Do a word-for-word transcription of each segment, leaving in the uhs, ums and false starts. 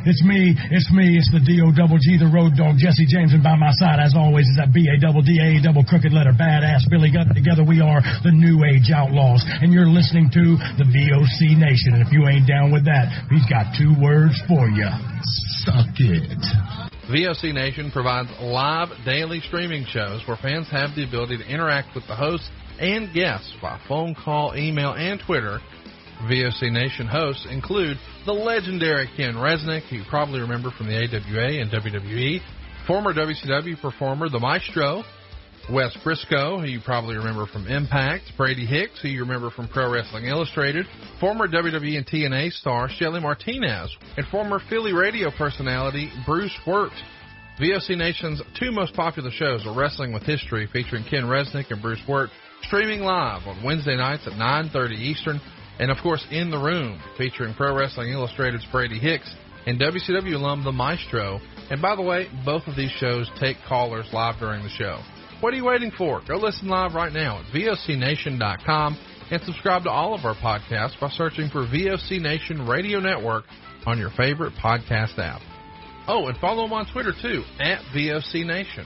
It's me, it's me, it's the D O double G, the road dog, Jesse James, and by my side, as always, is that B A double D A double crooked letter badass Billy Gunn. Together we are the New Age Outlaws, and you're listening to the V O C Nation. And if you ain't down with that, he's got two words for you. Suck it. V O C Nation provides live daily streaming shows where fans have the ability to interact with the hosts and guests by phone call, email, and Twitter. V O C Nation hosts include the legendary Ken Resnick, who you probably remember from the A W A and W W E, former W C W performer The Maestro, Wes Briscoe, who you probably remember from Impact, Brady Hicks, who you remember from Pro Wrestling Illustrated, former W W E and T N A star Shelly Martinez, and former Philly radio personality Bruce Wirt. V O C Nation's two most popular shows are Wrestling with History, featuring Ken Resnick and Bruce Wirt, streaming live on Wednesday nights at nine thirty Eastern, and, of course, In the Room, featuring Pro Wrestling Illustrated's Brady Hicks and W C W alum The Maestro. And, by the way, both of these shows take callers live during the show. What are you waiting for? Go listen live right now at V O C Nation dot com and subscribe to all of our podcasts by searching for V O C Nation Radio Network on your favorite podcast app. Oh, and follow them on Twitter, too, at V O C Nation.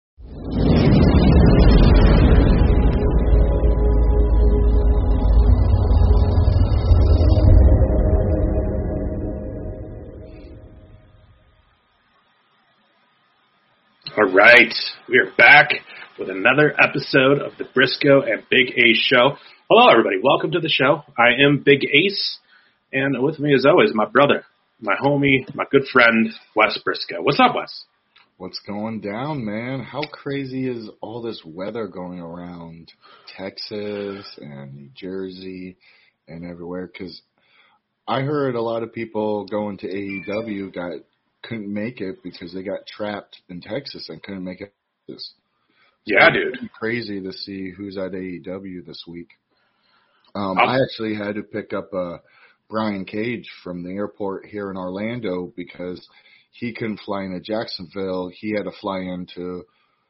All right, we are back with another episode of the Briscoe and Big Ace Show. Hello, everybody. Welcome to the show. I am Big Ace, and with me, as always, my brother, my homie, my good friend, Wes Briscoe. What's up, Wes? What's going down, man? How crazy is all this weather going around Texas and New Jersey and everywhere? Because I heard a lot of people going to A E W got couldn't make it because they got trapped in Texas and couldn't make it. Yeah, so dude. It's crazy to see who's at A E W this week. Um, I actually had to pick up uh, Brian Cage from the airport here in Orlando because he couldn't fly into Jacksonville. He had to fly into New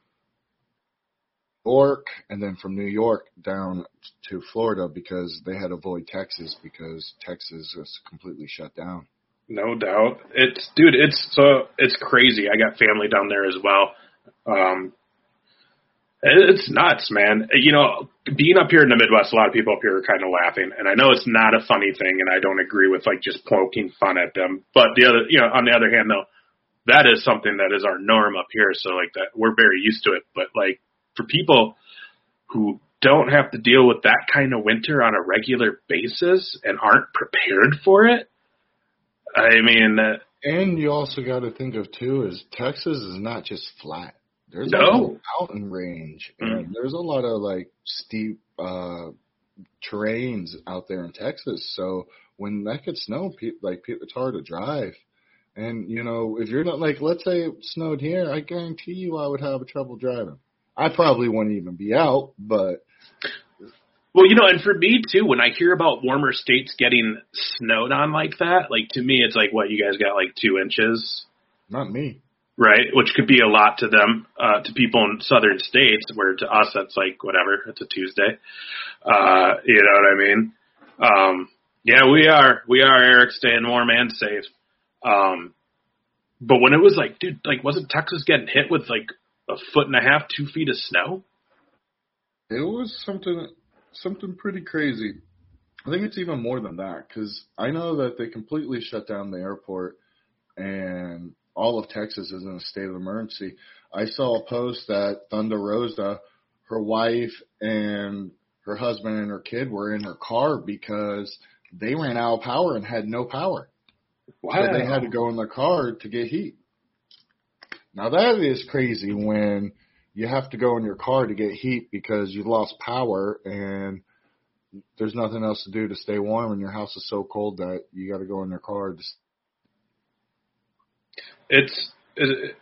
York and then from New York down to Florida because they had to avoid Texas because Texas was completely shut down. No doubt. It's, dude, it's so, it's crazy. I got family down there as well. Um, it's nuts, man. You know, being up here in the Midwest, a lot of people up here are kind of laughing, and I know it's not a funny thing, and I don't agree with, like, just poking fun at them. But the other, you know, on the other hand, though, that is something that is our norm up here, so, like, that we're very used to it. But, like, for people who don't have to deal with that kind of winter on a regular basis and aren't prepared for it, I mean, uh, and you also got to think of too is Texas is not just flat. There's no. a lot of mountain range, and mm. there's a lot of like steep uh, terrains out there in Texas. So when that gets snow, pe- like pe- it's hard to drive. And you know, if you're not like, let's say it snowed here, I guarantee you I would have trouble driving. I probably wouldn't even be out, but. Well, you know, and for me, too, when I hear about warmer states getting snowed on like that, like, to me, it's like, what, you guys got, like, two inches? Not me. Right, which could be a lot to them, uh, to people in southern states, where to us, that's like, whatever, it's a Tuesday. Uh, you know what I mean? Um, yeah, we are, we are, Eric, staying warm and safe. Um, but when it was like, dude, like, wasn't Texas getting hit with, like, a foot and a half, two feet of snow? It was something... Something pretty crazy. I think it's even more than that because I know that they completely shut down the airport and all of Texas is in a state of emergency. I saw a post that Thunder Rosa, her wife and her husband and her kid were in her car because they ran out of power and had no power. Wow. So they had to go in their car to get heat. Now that is crazy when you have to go in your car to get heat because you lost power and there's nothing else to do to stay warm and your house is so cold that you got to go in your car. To... It's it,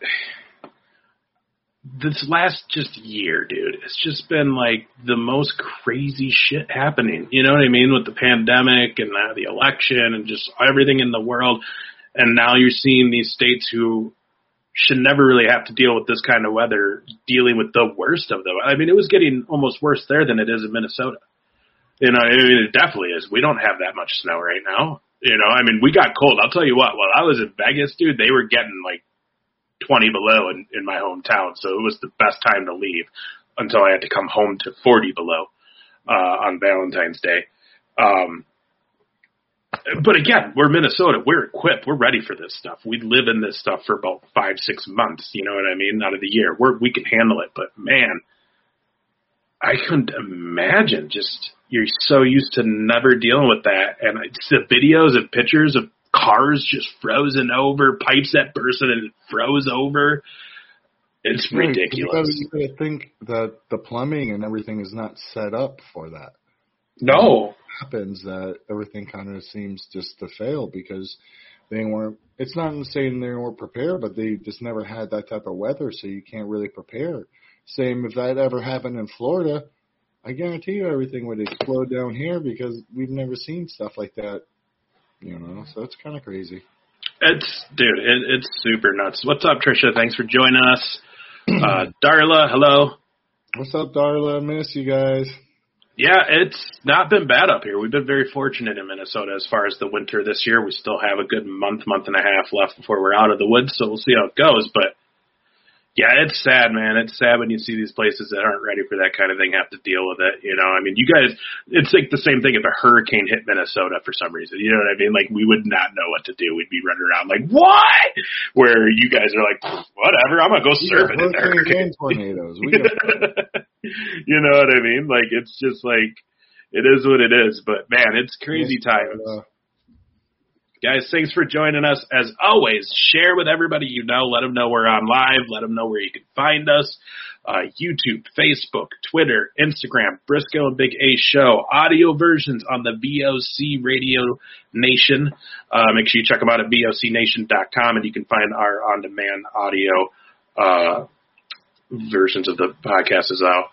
this last just year, dude. It's just been like the most crazy shit happening. You know what I mean? With the pandemic and now the election and just everything in the world. And now you're seeing these states who should never really have to deal with this kind of weather, dealing with the worst of them. I mean, it was getting almost worse there than it is in Minnesota. You know, I mean, it definitely is. We don't have that much snow right now. You know, I mean, we got cold. I'll tell you what, while I was in Vegas, dude, they were getting like twenty below in, in my hometown. So it was the best time to leave until I had to come home to forty below uh, on Valentine's Day. Um, but again, we're Minnesota. We're equipped. We're ready for this stuff. We live in this stuff for about five, six months. You know what I mean? Out of the year, we're, we can handle it. But man, I couldn't imagine just, you're so used to never dealing with that. And it's the videos and pictures of cars just frozen over, pipes that burst and it froze over. It's right, ridiculous. You gotta think that the plumbing and everything is not set up for that. No. It happens that everything kind of seems just to fail because they weren't, it's not saying they weren't prepared, but they just never had that type of weather, so you can't really prepare. Same if that ever happened in Florida, I guarantee you everything would explode down here because we've never seen stuff like that, you know, so it's kind of crazy. It's, dude, it, it's super nuts. What's up, Tricia? Thanks for joining us. Uh, Darla, hello. What's up, Darla? I miss you guys. Yeah, it's not been bad up here. We've been very fortunate in Minnesota as far as the winter this year. We still have a good month, month and a half left before we're out of the woods, so we'll see how it goes. But, yeah, it's sad, man. It's sad when you see these places that aren't ready for that kind of thing have to deal with it. You know, I mean, you guys, it's like the same thing if a hurricane hit Minnesota for some reason. You know what I mean? Like, we would not know what to do. We'd be running around like, what? Where you guys are like, whatever, I'm going to go surfing in there. Hurricanes and tornadoes. We got You know what I mean? Like, it's just like, it is what it is. But, man, it's crazy yes, times. Uh, Guys, thanks for joining us. As always, share with everybody you know. Let them know we're on live. Let them know where you can find us. Uh, YouTube, Facebook, Twitter, Instagram, Briscoe and Big A Show. Audio versions on the V O C Radio Nation. Uh, make sure you check them out at V O C nation dot com, and you can find our on-demand audio uh, versions of the podcast as well.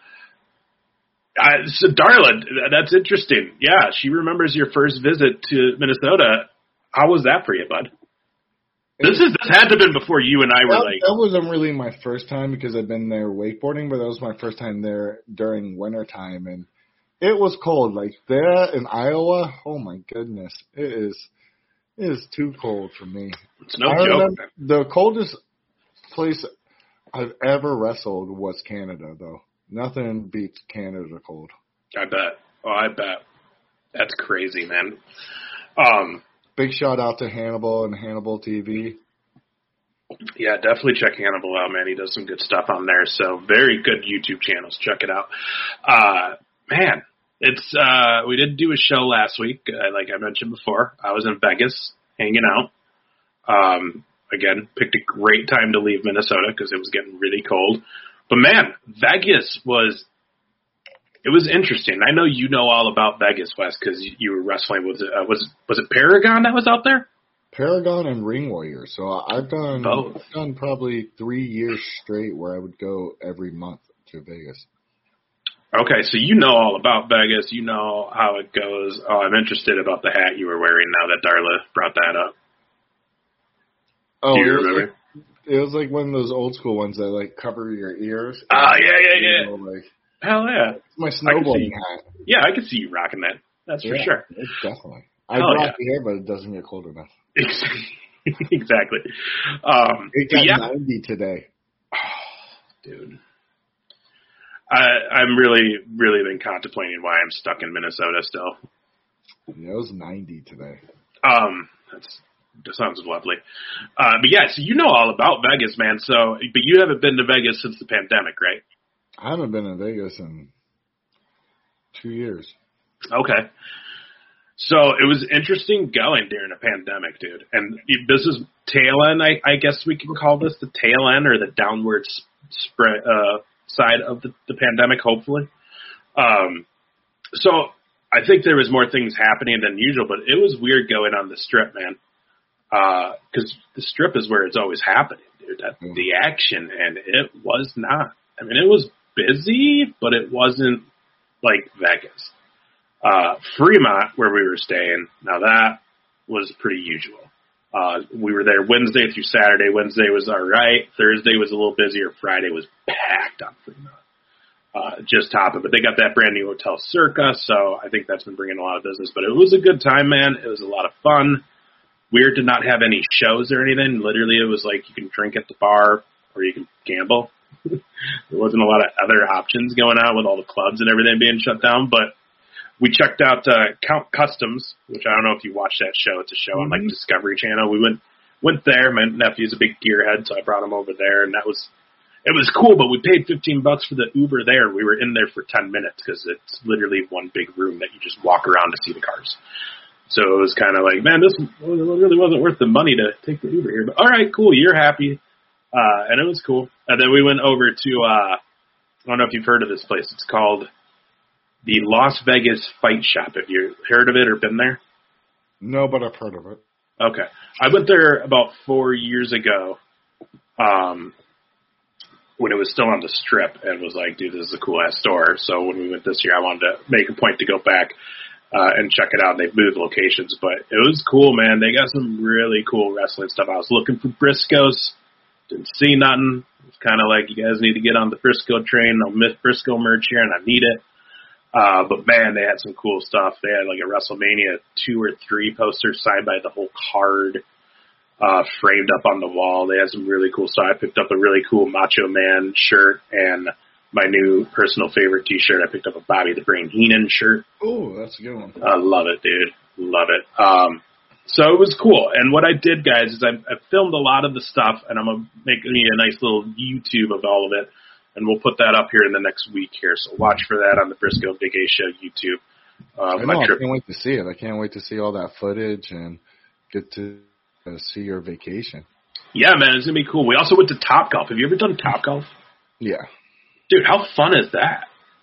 Uh, so, Darla, that's interesting. Yeah, she remembers your first visit to Minnesota. How was that for you, bud? This is this had to have been before you and I were that, like. That wasn't really my first time because I've been there wakeboarding, but that was my first time there during winter time, and it was cold. Like there in Iowa, oh my goodness, it is it is too cold for me. It's no I joke. The coldest place I've ever wrestled was Canada, though. Nothing beats Canada cold. I bet. Oh, I bet. That's crazy, man. Um. Big shout out to Hannibal and Hannibal T V. Yeah, definitely check Hannibal out, man. He does some good stuff on there. So very good YouTube channels. Check it out. Uh, man, it's uh, we did do a show last week, uh, like I mentioned before. I was in Vegas hanging out. Um, again, picked a great time to leave Minnesota because it was getting really cold. But man, Vegas was. It was interesting. I know you know all about Vegas, Wes, because you were wrestling. Was it uh, was was it Paragon that was out there? Paragon and Ring Warrior. So I've done Both. I've done probably three years straight where I would go every month to Vegas. Okay, so you know all about Vegas. You know how it goes. Oh, I'm interested about the hat you were wearing now that Darla brought that up. Oh, Do you it was remember? Like, it was like one of those old school ones that like cover your ears. Oh, yeah, yeah, You yeah. know, like, Hell yeah. my I can snowboarding see- hat. Yeah, I could see you rocking that. That's for Yeah, sure. It's definitely. I Oh, rock the hair, but it doesn't get cold enough. Exactly. Um, It got yeah. ninety today. Oh, dude. I, I'm really, really been contemplating why I'm stuck in Minnesota still. Yeah, it was ninety today. Um, that's, that sounds lovely. Uh, but yeah, so you know all about Vegas, man. So, but you haven't been to Vegas since the pandemic, right? I haven't been in Vegas in two years. Okay. So it was interesting going during a pandemic, dude. And this is tail end, I, I guess we can call this the tail end or the downward spread uh, side of the, the pandemic, hopefully. Um, so I think there was more things happening than usual, but it was weird going on the Strip, man. Because uh, the Strip is where it's always happening, dude. That, Mm. the action, and it was not. I mean, it was busy, but it wasn't like Vegas. Uh, Fremont, where we were staying, now that was pretty usual. Uh, we were there Wednesday through Saturday. Wednesday was all right. Thursday was a little busier. Friday was packed on Fremont. uh, just topping. But they got that brand new Hotel Circa, so I think that's been bringing a lot of business. But it was a good time, man. It was a lot of fun. Weird did not have any shows or anything. Literally, it was like you can drink at the bar or you can gamble. There wasn't a lot of other options going on with all the clubs and everything being shut down. But we checked out uh, Count Customs, which I don't know if you watched that show. It's a show mm-hmm. on like Discovery Channel. We went went there. My nephew's a big gearhead, so I brought him over there, and that was it was cool. But we paid fifteen bucks for the Uber there. We were in there for ten minutes because it's literally one big room that you just walk around to see the cars. So it was kind of like, man, this really wasn't worth the money to take the Uber here. But all right, cool, you're happy, uh, and it was cool. And then we went over to uh, I don't know if you've heard of this place. It's called the Las Vegas Fight Shop. Have you heard of it or been there? No, but I've heard of it. Okay. I went there about four years ago um, when it was still on the Strip and was like, dude, this is a cool-ass store. So when we went this year, I wanted to make a point to go back uh, and check it out. They've moved locations, but it was cool, man. They got some really cool wrestling stuff. I was looking for Briscoes. Didn't see nothing. It was kind of like, you guys need to get on the Briscoe train. I'll miss Briscoe merch here, and I need it. Uh, but man, they had some cool stuff. They had like a WrestleMania two or three poster signed by the whole card, uh, framed up on the wall. They had some really cool stuff. I picked up a really cool Macho Man shirt and my new personal favorite t-shirt. I picked up a Bobby the Brain Heenan shirt. Oh, that's a good one. I love it, dude. Love it. Um, so it was cool. And what I did, guys, is I, I filmed a lot of the stuff, and I'm going to make me a nice little YouTube of all of it. And we'll put that up here in the next week here. So watch for that on the Briscoe Big A Show YouTube. Uh, I, know, I can't wait to see it. I can't wait to see all that footage and get to uh, see your vacation. Yeah, man, it's going to be cool. We also went to Topgolf. Have you ever done Topgolf? Yeah. Dude, how fun is that?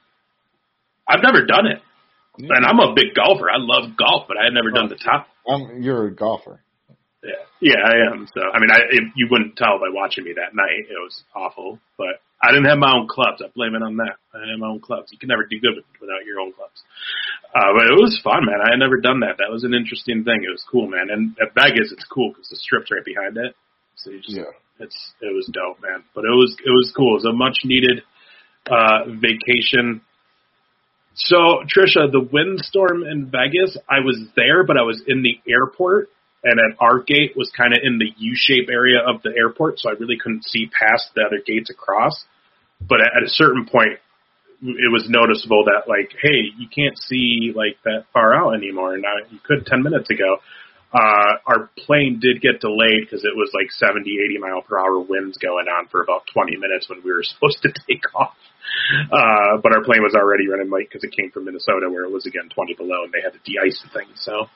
I've never done it. Yeah. And I'm a big golfer. I love golf, but I had never oh, done the top. Um, you're a golfer. Yeah, yeah, I am. So, I mean, I it, you wouldn't tell by watching me that night. It was awful, but I didn't have my own clubs. I blame it on that. I didn't have my own clubs. You can never do good without your own clubs. Uh, but it was fun, man. I had never done that. That was an interesting thing. It was cool, man. And at Vegas, it's cool because the Strip's right behind it. So you just, yeah, it's it was dope, man. But it was it was cool. It was a much needed uh, vacation. So Trisha, the windstorm in Vegas, I was there, but I was in the airport. And at our gate was kind of in the U-shape area of the airport, so I really couldn't see past the other gates across. But at a certain point, it was noticeable that, like, hey, you can't see, like, that far out anymore. Now, you could ten minutes ago. Uh, our plane did get delayed because it was, like, seventy, eighty mile per hour winds going on for about twenty minutes when we were supposed to take off. Uh, but our plane was already running late because it came from Minnesota where it was, again, twenty below, and they had to de-ice the thing, so...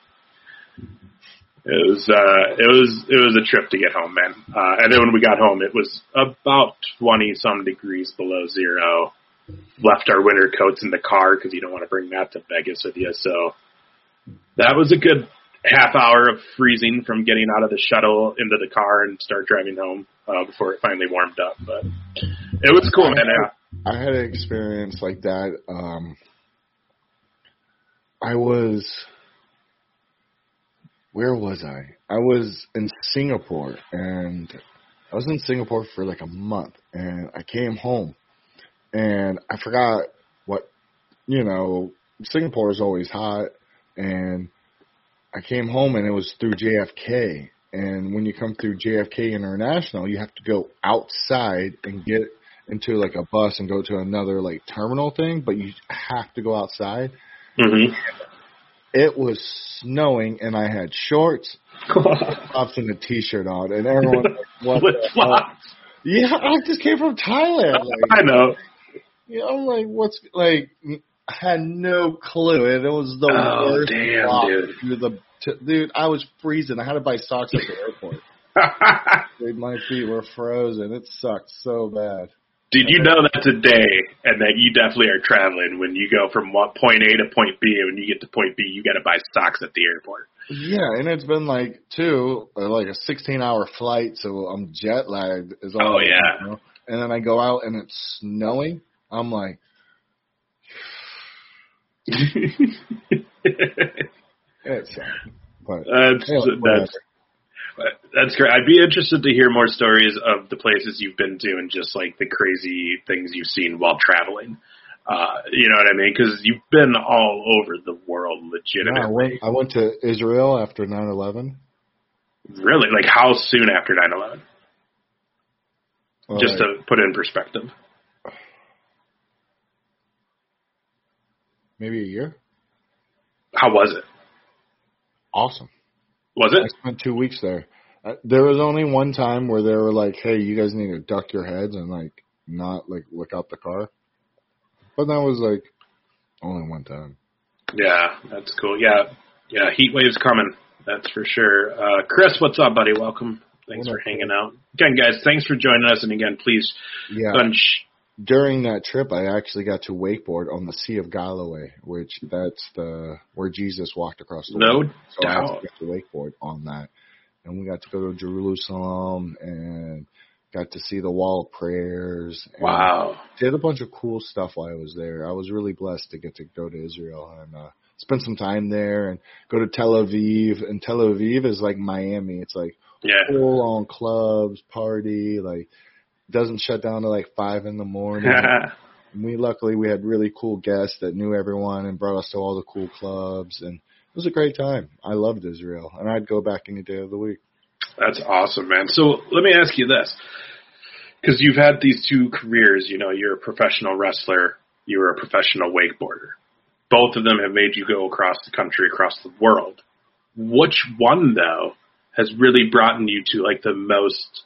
It was uh, it was it was a trip to get home, man. Uh, and then when we got home, it was about twenty some degrees below zero. Left our winter coats in the car because you don't want to bring that to Vegas with you. So that was a good half hour of freezing from getting out of the shuttle into the car and start driving home uh, before it finally warmed up. But it was cool, I man. Had, I had an experience like that. Um, I was. Where was I? I was in Singapore, and I was in Singapore for like a month, and I came home, and I forgot what, you know, Singapore is always hot, and I came home, and it was through J F K, and when you come through J F K International, you have to go outside and get into like a bus and go to another like terminal thing, but you have to go outside. Mm-hmm. It was snowing, and I had shorts, flip-flops, and a T-shirt on, and everyone was like, what the hell? Yeah, I just came from Thailand. Like, I know. Yeah, I'm like, what's, like, I had no clue, and it was the oh, worst damn, walk dude. through the, t- dude, I was freezing. I had to buy socks at the airport. Dude, my feet were frozen. It sucked so bad. Did you know that today, and that you definitely are traveling when you go from what, point A to point B, and when you get to point B, you got to buy socks at the airport. Yeah, and it's been like two, like a sixteen-hour flight, so I'm jet lagged. Is all oh I yeah. know. And then I go out and it's snowing. I'm like, it's but that's anyway, that's. That's great. I'd be interested to hear more stories of the places you've been to and just like the crazy things you've seen while traveling. Uh, you know what I mean? Because you've been all over the world, legitimately. Yeah, I went, I went to Israel after nine eleven. Really? Like, how soon after nine eleven? Well, Just like, to put it in perspective. Maybe a year. How was it? Awesome. Was I it? spent two weeks there. Uh, there was only one time where they were like, "Hey, you guys need to duck your heads and like not like look out the car," but that was like only one time. Yeah, that's cool. Yeah, yeah, heat wave's coming. That's for sure. Uh, Chris, what's up, buddy? Welcome. Thanks What for up, hanging Chris? out. Again, guys, thanks for joining us. And again, please, Yeah. bunch. During that trip, I actually got to wakeboard on the Sea of Galilee, which that's the where Jesus walked across the No water. So I doubt. actually got to wakeboard on that, and we got to go to Jerusalem and got to see the Wall of Prayers. And Wow. did a bunch of cool stuff while I was there. I was really blessed to get to go to Israel and uh, spend some time there and go to Tel Aviv. And Tel Aviv is like Miami. It's like Yeah. full on clubs, party, like doesn't shut down till like five in the morning. And we luckily we had really cool guests that knew everyone and brought us to all the cool clubs, and it was a great time. I loved Israel, and I'd go back any day of the week. That's awesome, man. So let me ask you this, because you've had these two careers. You know, you're a professional wrestler, you were a professional wakeboarder. Both of them have made you go across the country, across the world. Which one, though, has really brought you to like the most?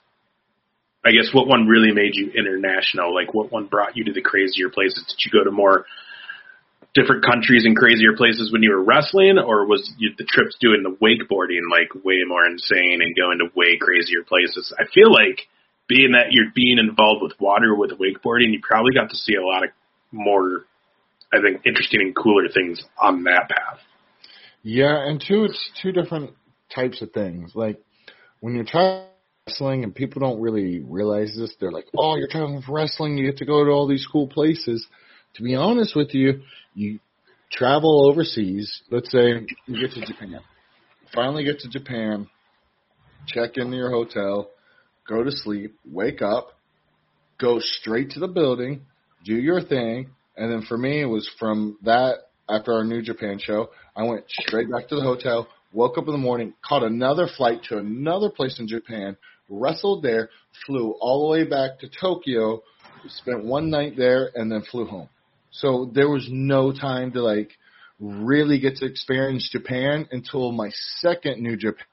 I guess what one really made you international? Like what one brought you to the crazier places? Did you go to more different countries and crazier places when you were wrestling, or was you, the trips doing the wakeboarding like way more insane and going to way crazier places? I feel like being that you're being involved with water with wakeboarding, you probably got to see a lot of more, I think, interesting and cooler things on that path. Yeah, and two, it's two different types of things. Like when you're trying wrestling and people don't really realize this, they're like, "Oh, you're traveling for wrestling, you get to go to all these cool places." To be honest with you, you travel overseas. Let's say you get to Japan. Finally get to Japan, check into your hotel, go to sleep, wake up, go straight to the building, do your thing, and then for me it was from that, after our New Japan show, I went straight back to the hotel, woke up in the morning, caught another flight to another place in Japan, wrestled there, flew all the way back to Tokyo, spent one night there, and then flew home. So there was no time to like really get to experience Japan until my second New Japan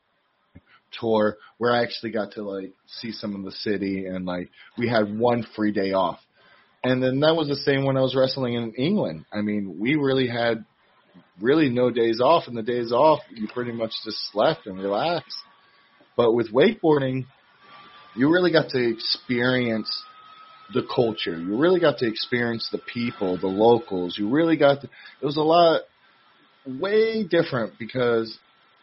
tour, where I actually got to like see some of the city, and like we had one free day off. And then that was the same when I was wrestling in England. I mean, we really had really no days off, and the days off you pretty much just slept and relaxed. But with wakeboarding, you really got to experience the culture. You really got to experience the people, the locals. You really got to, it was a lot, way different because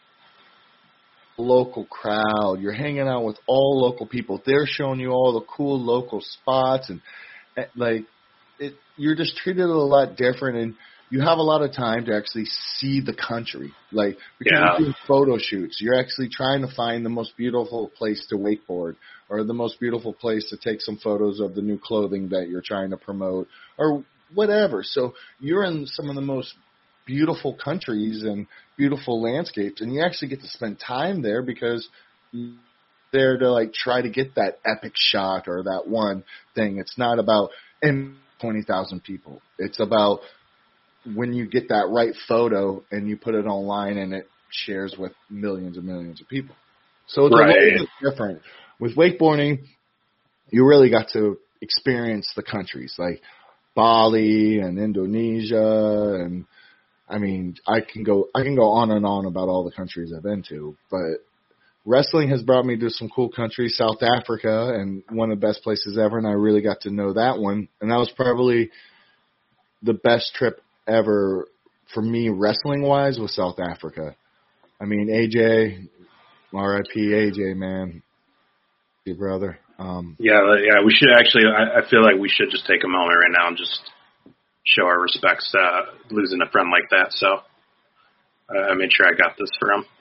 local crowd. You're hanging out with all local people. They're showing you all the cool local spots, and, and like it, you're just treated a lot different, and you have a lot of time to actually see the country. Like because Yeah. you're doing photo shoots, you're actually trying to find the most beautiful place to wakeboard, or the most beautiful place to take some photos of the new clothing that you're trying to promote, or whatever. So you're in some of the most beautiful countries and beautiful landscapes, and you actually get to spend time there because you're there to like try to get that epic shot or that one thing. It's not about and twenty thousand people. It's about when you get that right photo and you put it online and it shares with millions and millions of people. So it's Right. a little bit different. With wakeboarding, you really got to experience the countries like Bali and Indonesia, and I mean, I can go I can go on and on about all the countries I've been to, but wrestling has brought me to some cool countries, South Africa, and one of the best places ever, and I really got to know that one, and that was probably the best trip ever for me wrestling-wise was South Africa. I mean, A J, R I P A J, man, your brother. Um, Yeah, yeah. We should actually. I, I feel like we should just take a moment right now and just show our respects uh, losing a friend like that. So uh, I made sure I got this for him.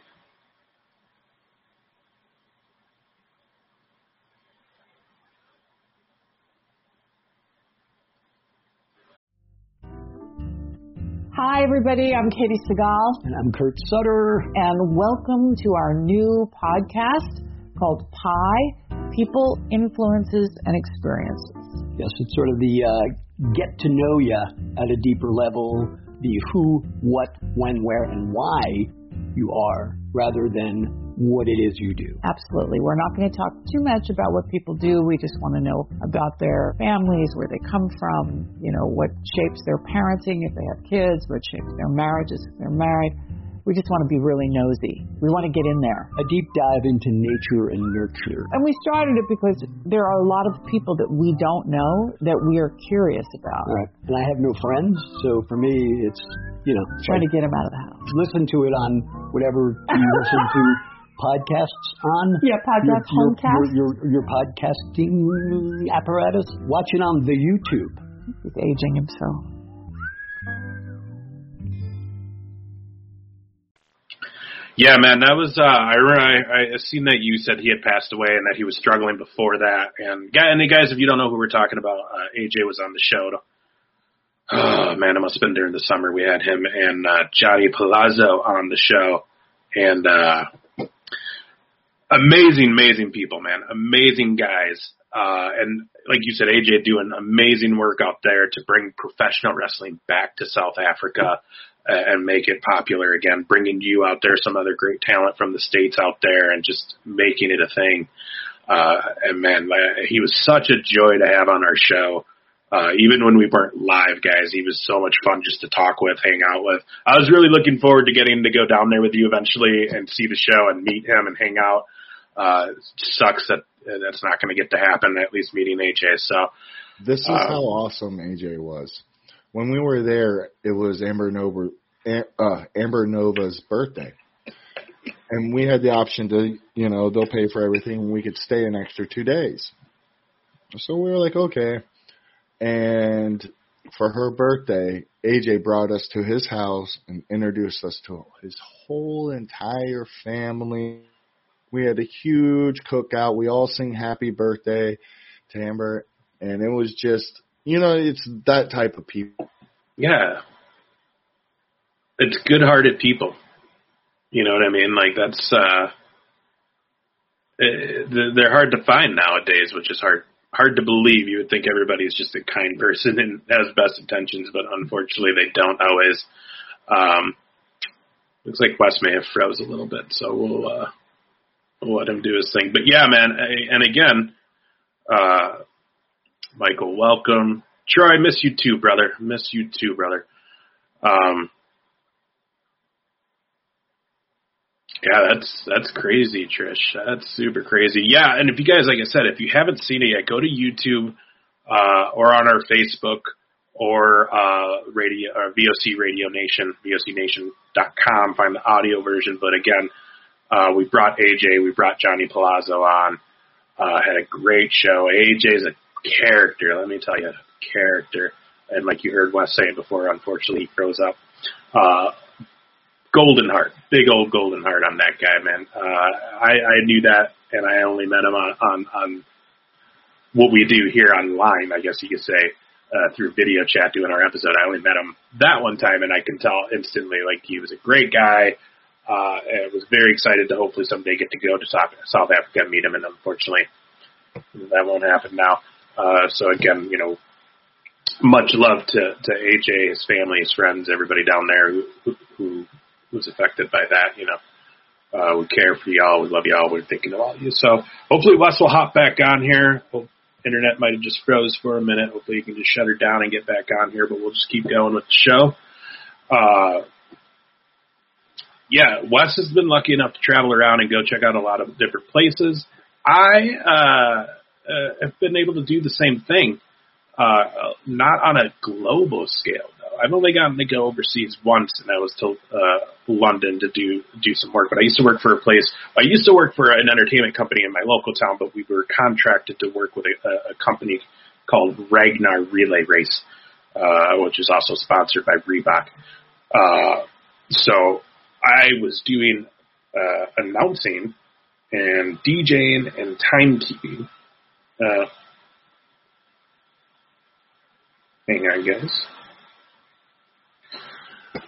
Hi, everybody. I'm Katie Segal. And I'm Kurt Sutter. And welcome to our new podcast called Pi, People, Influences, and Experiences. Yes, it's sort of the uh, get to know you at a deeper level, the who, what, when, where, and why you are, rather than what it is you do. Absolutely. We're not going to talk too much about what people do. We just want to know about their families, where they come from, you know, what shapes their parenting if they have kids, what shapes their marriages if they're married. We just want to be really nosy. We want to get in there. A deep dive into nature and nurture. And we started it because there are a lot of people that we don't know that we are curious about. Right. And I have no friends, so for me, it's, you know. Trying to get them out of the house. Listen to it on whatever you listen to. Podcasts on yeah, podcast your, homecast. Your, your, your podcasting apparatus. Watch it on the YouTube. He's aging himself. Yeah, man, that was. Uh, I remember I, I seen that you said he had passed away and that he was struggling before that. And guy, and guys, if you don't know who we're talking about, uh, A J was on the show. Oh man, it must have been during the summer. We had him and uh, Johnny Palazzo on the show, and. uh Amazing, amazing people, man. Amazing guys. Uh, and like you said, A J doing amazing work out there to bring professional wrestling back to South Africa uh, and make it popular again, bringing you out there, some other great talent from the States out there, and just making it a thing. Uh, and man, he was such a joy to have on our show. Uh, even when we weren't live, guys, he was so much fun just to talk with, hang out with. I was really looking forward to getting to go down there with you eventually and see the show and meet him and hang out. Uh, sucks that that's not going to get to happen, at least meeting A J. So this is uh, how awesome A J was. When we were there, it was Amber Nova, uh, Amber Nova's birthday. And we had the option to, you know, they'll pay for everything and we could stay an extra two days. So we were like, okay. And for her birthday, A J brought us to his house and introduced us to his whole entire family. We had a huge cookout. We all sing happy birthday to Amber. And it was just, you know, it's that type of people. Yeah. It's good-hearted people. You know what I mean? Like, that's, uh, they're hard to find nowadays, which is hard hard to believe. You would think everybody's just a kind person and has best intentions, but unfortunately they don't always. Um, looks like Wes may have froze a little bit, so we'll, uh, we'll let him do his thing. But yeah, man, and again, uh, Michael, welcome. Troy, I miss you too, brother. Miss you too, brother. Um, Yeah, that's that's crazy, Trish. That's super crazy. Yeah, and if you guys, like I said, if you haven't seen it yet, go to YouTube uh, or on our Facebook or uh, radio or V O C Radio Nation, V O C nation dot com. Find the audio version. But again, uh, we brought A J, we brought Johnny Palazzo on. Uh, had a great show. A J's a character. Let me tell you, character. And like you heard Wes saying before, unfortunately he froze up. Uh, Golden heart, big old golden heart on that guy, man. Uh, I, I knew that, and I only met him on, on, on what we do here online, I guess you could say, uh, through video chat doing our episode. I only met him that one time, and I can tell instantly, like, he was a great guy. Uh, and I was very excited to hopefully someday get to go to South, South Africa and meet him, and unfortunately, that won't happen now. Uh, so again, you know, much love to, to A J, his family, his friends, everybody down there who, who, who was affected by that, you know. Uh, we care for y'all. We love y'all. We're thinking about you. So hopefully Wes will hop back on here. Well, internet might have just froze for a minute. Hopefully you can just shut her down and get back on here, but we'll just keep going with the show. Uh, yeah, Wes has been lucky enough to travel around and go check out a lot of different places. I uh, uh, have been able to do the same thing, uh, not on a global scale. I've only gotten to go overseas once, and I was to uh, London to do do some work. But I used to work for a place. I used to work for an entertainment company in my local town, but we were contracted to work with a, a company called Ragnar Relay Race, uh, which is also sponsored by Reebok. Uh, so I was doing uh, announcing and DJing and timekeeping. Uh, hang on, guys.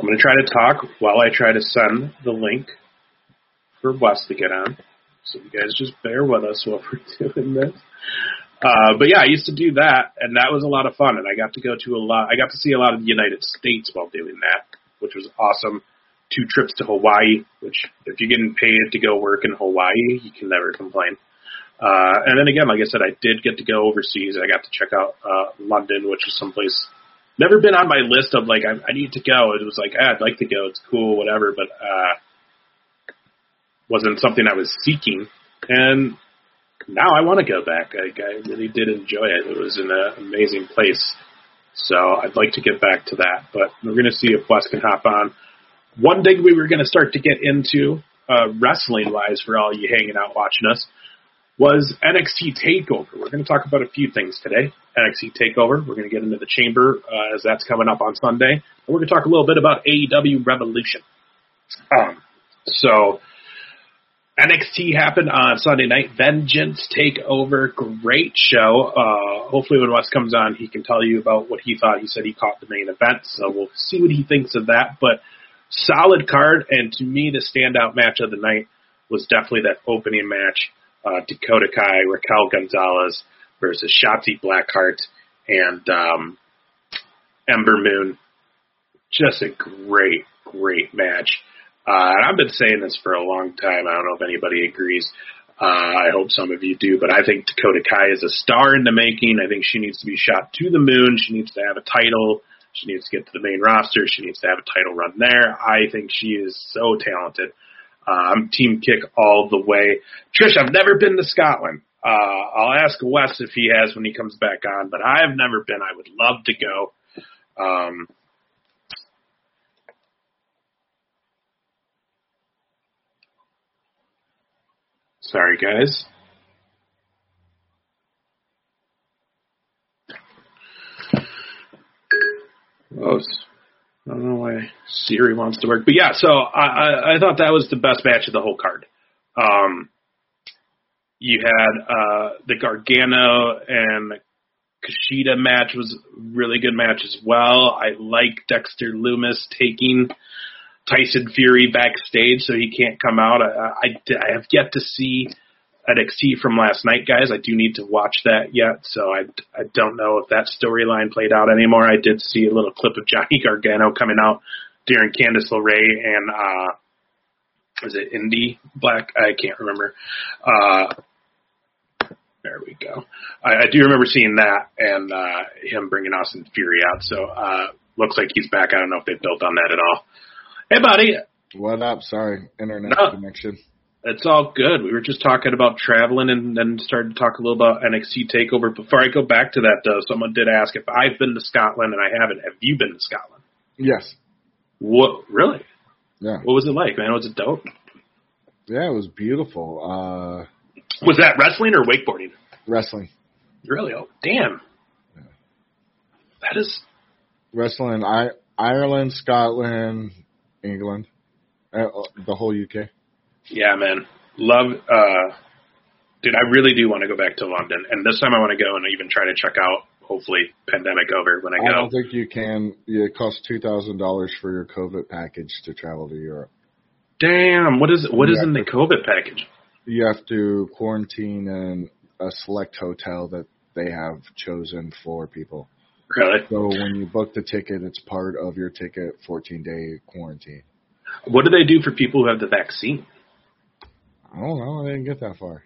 I'm going to try to talk while I try to send the link for Wes to get on. So you guys just bear with us while we're doing this. Uh, but yeah, I used to do that, and that was a lot of fun. And I got to go to a lot. I got to see a lot of the United States while doing that, which was awesome. Two trips to Hawaii, which if you're getting paid to go work in Hawaii, you can never complain. Uh, and then again, like I said, I did get to go overseas. I got to check out uh, London, which is someplace never been on my list of like I, I need to go. It was like ah, I'd like to go. It's cool, whatever, but uh, wasn't something I was seeking. And now I want to go back. I, I really did enjoy it. It was an uh, amazing place. So I'd like to get back to that. But we're going to see if Wes can hop on. One thing we were going to start to get into, uh, wrestling-wise, for all you hanging out watching us, was N X T TakeOver. We're going to talk about a few things today. N X T TakeOver. We're going to get into the Chamber uh, as that's coming up on Sunday. And we're going to talk a little bit about A E W Revolution. Um, so N X T happened on Sunday night. Vengeance TakeOver. Great show. Uh, hopefully when Wes comes on, he can tell you about what he thought. He said he caught the main event, so we'll see what he thinks of that. But solid card, and to me, the standout match of the night was definitely that opening match. Uh, Dakota Kai, Raquel Gonzalez versus Shotzi Blackheart and um, Ember Moon. Just a great, great match. Uh, and I've been saying this for a long time. I don't know if anybody agrees. Uh, I hope some of you do, but I think Dakota Kai is a star in the making. I think she needs to be shot to the moon. She needs to have a title. She needs to get to the main roster. She needs to have a title run there. I think she is so talented. Uh, I'm Team Kick all the way. Trish, I've never been to Scotland. Uh, I'll ask Wes if he has when he comes back on, but I have never been. I would love to go. Um, sorry, guys. Oh, I don't know why Siri wants to work. But yeah, so I, I, I thought that was the best match of the whole card. Um, you had uh, the Gargano and Kushida match was a really good match as well. I like Dexter Lumis taking Tyson Fury backstage so he can't come out. I, I, I have yet to see N X T from last night, guys. I do need to watch that yet, so I, I don't know if that storyline played out anymore. I did see a little clip of Johnny Gargano coming out during Candice LeRae and, uh, was it Indy Black? I can't remember. Uh, there we go. I, I do remember seeing that and uh, him bringing Austin Fury out, so uh, looks like he's back. I don't know if they built on that at all. Hey, buddy. What up? Sorry, internet no. connection. It's all good. We were just talking about traveling and then started to talk a little about N X T TakeOver. Before I go back to that, though, someone did ask if I've been to Scotland, and I haven't. Have you been to Scotland? Yes. What? Really? Yeah. What was it like, man? Was it dope? Yeah, it was beautiful. Uh, was that wrestling or wakeboarding? Wrestling. Really? Oh, damn. Yeah. That is... Wrestling. I, Ireland, Scotland, England, uh, the whole U K. Yeah, man. Love, uh, dude, I really do want to go back to London. And this time I want to go and even try to check out, hopefully, pandemic over when I go. I don't think you can. It costs two thousand dollars for your COVID package to travel to Europe. Damn. What is What you is in the to, COVID package? You have to quarantine in a select hotel that they have chosen for people. Really? So when you book the ticket, it's part of your ticket, fourteen-day quarantine. What do they do for people who have the vaccine? I don't know. I didn't get that far.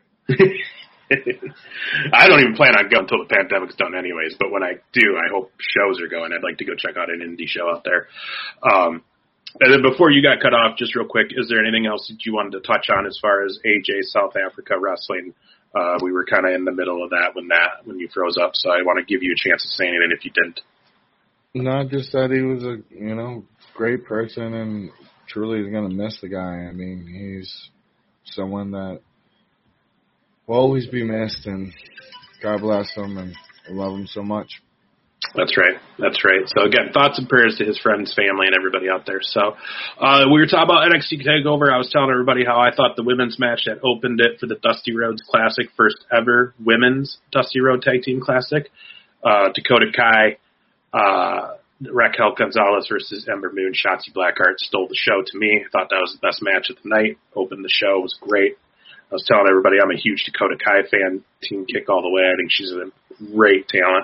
I don't even plan on going until the pandemic's done anyways, but when I do, I hope shows are going. I'd like to go check out an indie show out there. Um, and then before you got cut off, just real quick, is there anything else that you wanted to touch on as far as A J South Africa wrestling? Uh, we were kind of in the middle of that when that when you froze up, so I want to give you a chance of saying it if you didn't. No, just that he was a, you know, great person and truly is going to miss the guy. I mean, he's someone that will always be missed, and God bless him, and I love him so much. That's right. That's right. So, again, thoughts and prayers to his friends, family, and everybody out there. So, uh, we were talking about N X T TakeOver. I was telling everybody how I thought the women's match that opened it for the Dusty Rhodes Classic, first ever women's Dusty Rhodes Tag Team Classic, uh, Dakota Kai, uh, Raquel Gonzalez versus Ember Moon. Shotzi Blackheart stole the show to me. I thought that was the best match of the night. Opened the show. It was great. I was telling everybody I'm a huge Dakota Kai fan. Team Kick all the way. I think she's a great talent.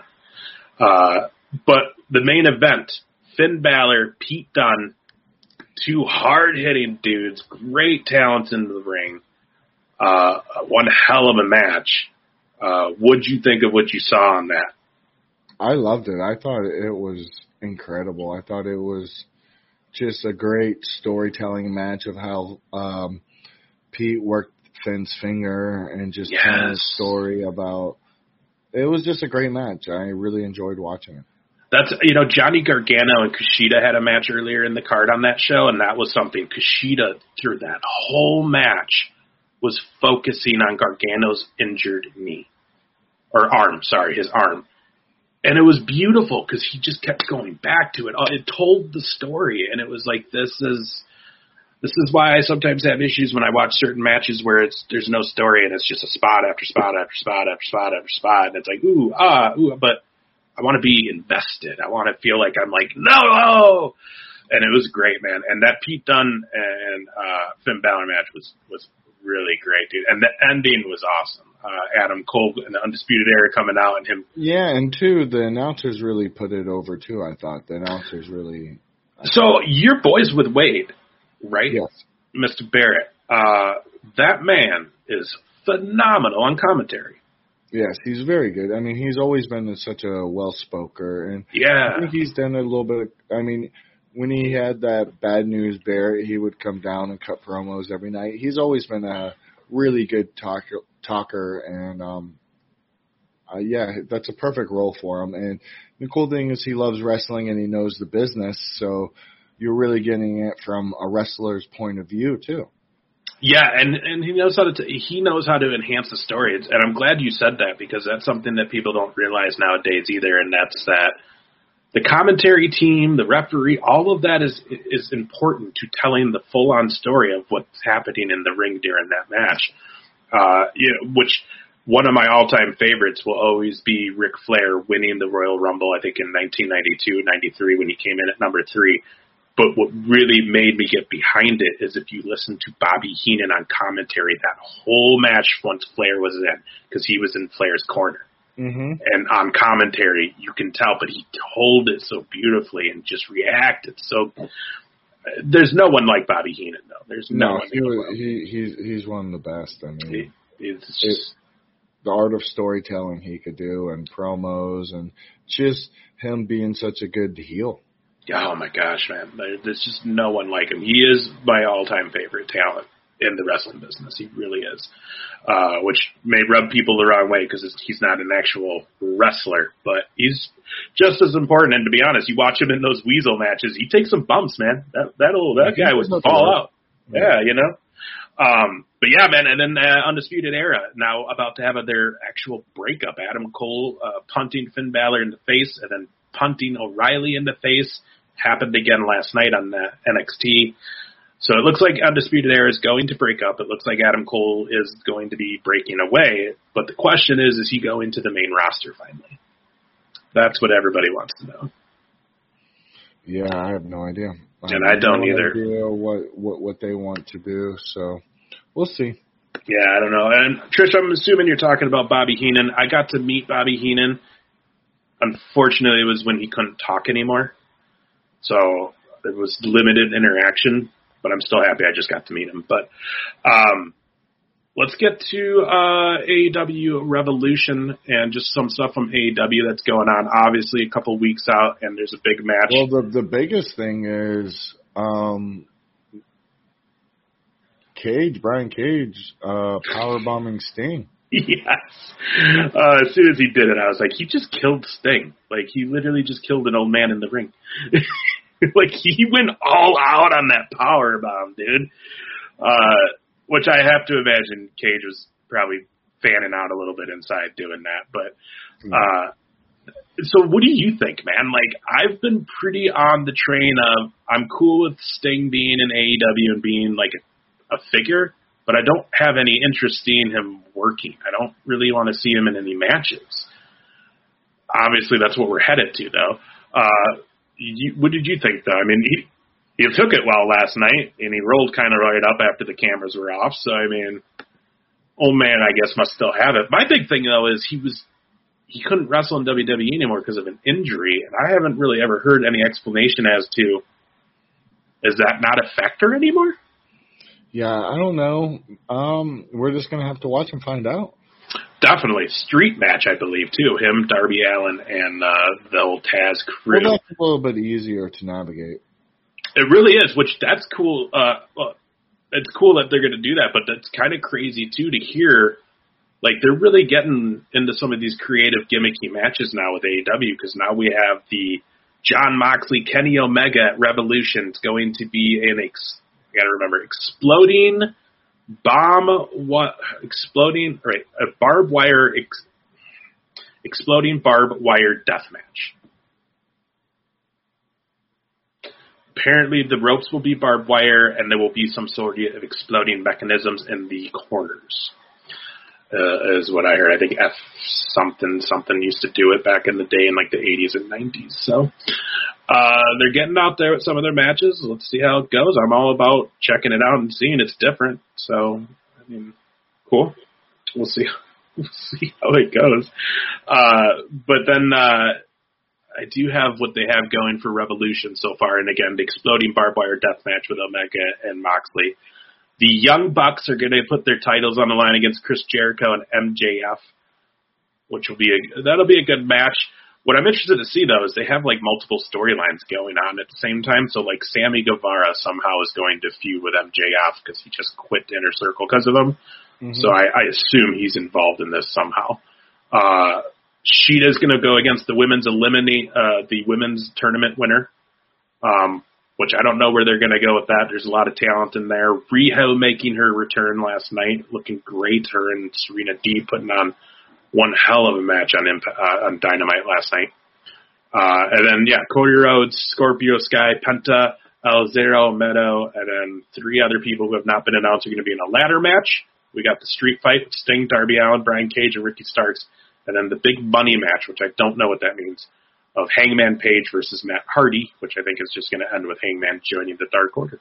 Uh, but the main event, Finn Balor, Pete Dunne, two hard-hitting dudes, great talents in the ring. Uh, one hell of a match. Uh, what'd you think of what you saw on that? I loved it. I thought it was incredible. I thought it was just a great storytelling match of how um, Pete worked Finn's finger and just yes. telling a story about – it was just a great match. I really enjoyed watching it. That's, you know, Johnny Gargano and Kushida had a match earlier in the card on that show, and that was something. Kushida, through that whole match, was focusing on Gargano's injured knee. Or arm, sorry, his arm. And it was beautiful because he just kept going back to it. It told the story, and it was like, this is this is why I sometimes have issues when I watch certain matches where it's there's no story and it's just a spot after spot after spot after spot after spot, and it's like, ooh, ah, ooh, but I want to be invested. I want to feel like I'm like, no, no! And it was great, man. And that Pete Dunne and uh, Finn Balor match was, was really great, dude. And the ending was awesome. Uh, Adam Cole and the Undisputed Era coming out and him. Yeah, and two, the announcers really put it over too. I thought the announcers really. So you're boys with Wade, right? Yes, Mister Barrett. Uh, that man is phenomenal on commentary. Yes, he's very good. I mean, he's always been such a well-spoker, and yeah, I think he's done a little bit. Of, I mean, when he had that Bad News Barrett, he would come down and cut promos every night. He's always been a really good talker. talker and um uh, yeah, that's a perfect role for him. And the cool thing is he loves wrestling and he knows the business, so you're really getting it from a wrestler's point of view too. Yeah, and and he knows how to t- he knows how to enhance the story. It's, and I'm glad you said that because that's something that people don't realize nowadays either, and that's that the commentary team, the referee, all of that is is important to telling the full on story of what's happening in the ring during that match. Uh, you know, which one of my all-time favorites will always be Ric Flair winning the Royal Rumble, I think in nineteen ninety-two, ninety-three when he came in at number three. But what really made me get behind it is if you listen to Bobby Heenan on commentary, that whole match once Flair was in, because he was in Flair's corner. Mm-hmm. And on commentary, you can tell, but he told it so beautifully and just reacted so. There's no one like Bobby Heenan, though. There's no, no one. he, was, he he's he's one of the best. I mean, he, it's just, it, the art of storytelling he could do, and promos, and just him being such a good heel. Oh my gosh, man! There's just no one like him. He is my all-time favorite talent in the wrestling business. He really is, uh, which may rub people the wrong way because he's not an actual wrestler, but he's just as important. And to be honest, you watch him in those Weasel matches, he takes some bumps, man. That that'll, that guy would fall out. Yeah, you know. Um, but yeah, man. And then uh, Undisputed Era now about to have a, their actual breakup. Adam Cole uh, punting Finn Balor in the face, and then punting O'Reilly in the face. Happened again last night on the N X T. So it looks like Undisputed Era is going to break up. It looks like Adam Cole is going to be breaking away. But the question is, is he going to the main roster finally? That's what everybody wants to know. Yeah, I have no idea. I and I don't no either. Idea what, what what they want to do. So we'll see. Yeah, I don't know. And Trish, I'm assuming you're talking about Bobby Heenan. I got to meet Bobby Heenan. Unfortunately, it was when he couldn't talk anymore. So it was limited interaction, but I'm still happy I just got to meet him. But um, let's get to uh, A E W Revolution and just some stuff from A E W that's going on. Obviously, a couple weeks out, and there's a big match. Well, the the biggest thing is um, Cage, Brian Cage, uh, powerbombing Sting. Yes. Uh, as soon as he did it, I was like, he just killed Sting. Like, he literally just killed an old man in the ring. Like, he went all out on that power bomb, dude. Uh, which I have to imagine Cage was probably fanning out a little bit inside doing that. But, uh, so what do you think, man? Like, I've been pretty on the train of I'm cool with Sting being in A E W and being, like, a, a figure. But I don't have any interest in him working. I don't really want to see him in any matches. Obviously, that's what we're headed to, though. Uh, you, what did you think, though? I mean, he he took it well last night, and he rolled kind of right up after the cameras were off. So, I mean, old man, I guess, must still have it. My big thing, though, is he was he couldn't wrestle in W W E anymore because of an injury, and I haven't really ever heard any explanation as to, is that not a factor anymore? Yeah, I don't know. Um, we're just going to have to watch and find out. Definitely. Street match, I believe, too. Him, Darby Allin, and uh, the old Taz crew. Well, that's a little bit easier to navigate. It really is, which that's cool. Uh, well, it's cool that they're going to do that, but that's kind of crazy, too, to hear. Like, they're really getting into some of these creative, gimmicky matches now with A E W, because now we have the Jon Moxley, Kenny Omega at Revolution. It's going to be an, ex- I got to remember, exploding bomb, what, exploding, right, a barbed wire, ex, exploding barbed wire death match. Apparently the ropes will be barbed wire, and there will be some sort of exploding mechanisms in the corners. Uh, is what I heard. I think F something something used to do it back in the day in like the eighties and nineties. So uh, they're getting out there with some of their matches. Let's see how it goes. I'm all about checking it out and seeing it's different. So I mean, cool. We'll see. We'll see how it goes. Uh, but then uh, I do have what they have going for Revolution so far, and again, the exploding barbed wire death match with Omega and Moxley. The Young Bucks are going to put their titles on the line against Chris Jericho and M J F, which will be a, that'll be a good match. What I'm interested to see, though, is they have like multiple storylines going on at the same time. So like Sammy Guevara somehow is going to feud with M J F because he just quit Inner Circle because of him. Mm-hmm. So I, I assume he's involved in this somehow. Uh, Sheeta's going to go against the women's eliminate uh, the women's tournament winner. Um, which I don't know where they're going to go with that. There's a lot of talent in there. Riho making her return last night, looking great. Her and Serena Deeb putting on one hell of a match on Imp- uh, on Dynamite last night. Uh, and then, yeah, Cody Rhodes, Scorpio Sky, Penta, El Zero, Meadow, and then three other people who have not been announced are going to be in a ladder match. We got the street fight with Sting, Darby Allin, Brian Cage, and Ricky Starks. And then the big money match, which I don't know what that means, of Hangman Page versus Matt Hardy, which I think is just going to end with Hangman joining the Dark Order.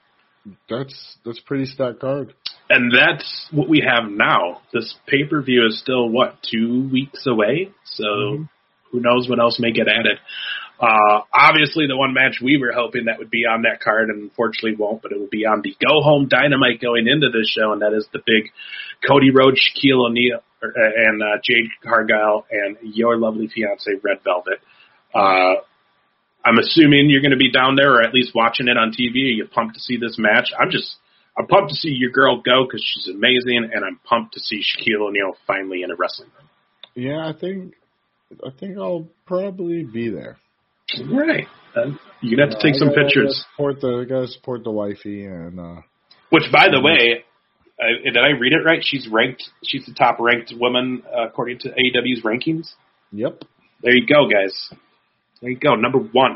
That's that's pretty stacked card. And that's what we have now. This pay-per-view is still, what, two weeks away? So mm-hmm. Who knows what else may get added. Uh, obviously, the one match we were hoping that would be on that card, and unfortunately won't, but it will be on the Go-Home Dynamite going into this show, and that is the big Cody Rhodes, Shaquille O'Neal, and uh, Jade Cargill, and your lovely fiance, Red Velvet. Uh, I'm assuming you're going to be down there or at least watching it on T V. Are you pumped to see this match? I'm just, I'm pumped to see your girl go because she's amazing, and I'm pumped to see Shaquille O'Neal finally in a wrestling ring. Yeah, I think, I think I'll probably be there. All right. Uh, you're going to have to take some gotta, pictures. I gotta support the, gotta support the wifey. and uh, Which, by the way, uh, did I read it right? She's ranked, she's the top ranked woman uh, according to A E W's rankings? Yep. There you go, guys. There you go, number one.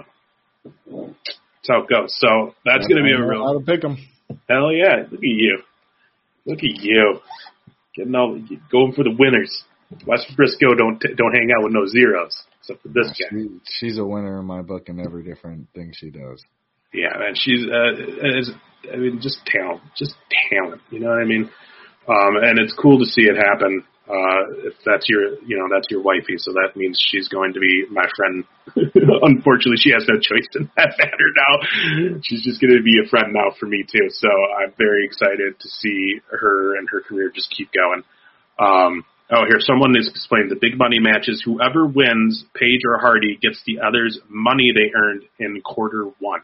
That's how it goes. So that's going to be a real. I'll pick them. Hell yeah! Look at you. Look at you. Getting all going for the winners. West Briscoe don't don't hang out with no zeros, except for this yeah, guy. She, she's a winner in my book in every different thing she does. Yeah, man. She's uh, is, I mean, just talent, just talent. You know what I mean? Um, and it's cool to see it happen. Uh, if that's your, you know, that's your wifey, so that means she's going to be my friend. Unfortunately, she has no choice in that matter now. She's just going to be a friend now for me too. So I'm very excited to see her and her career just keep going. Um, oh, here, someone is explaining the big money matches. Whoever wins, Page or Hardy, gets the others money they earned in quarter one.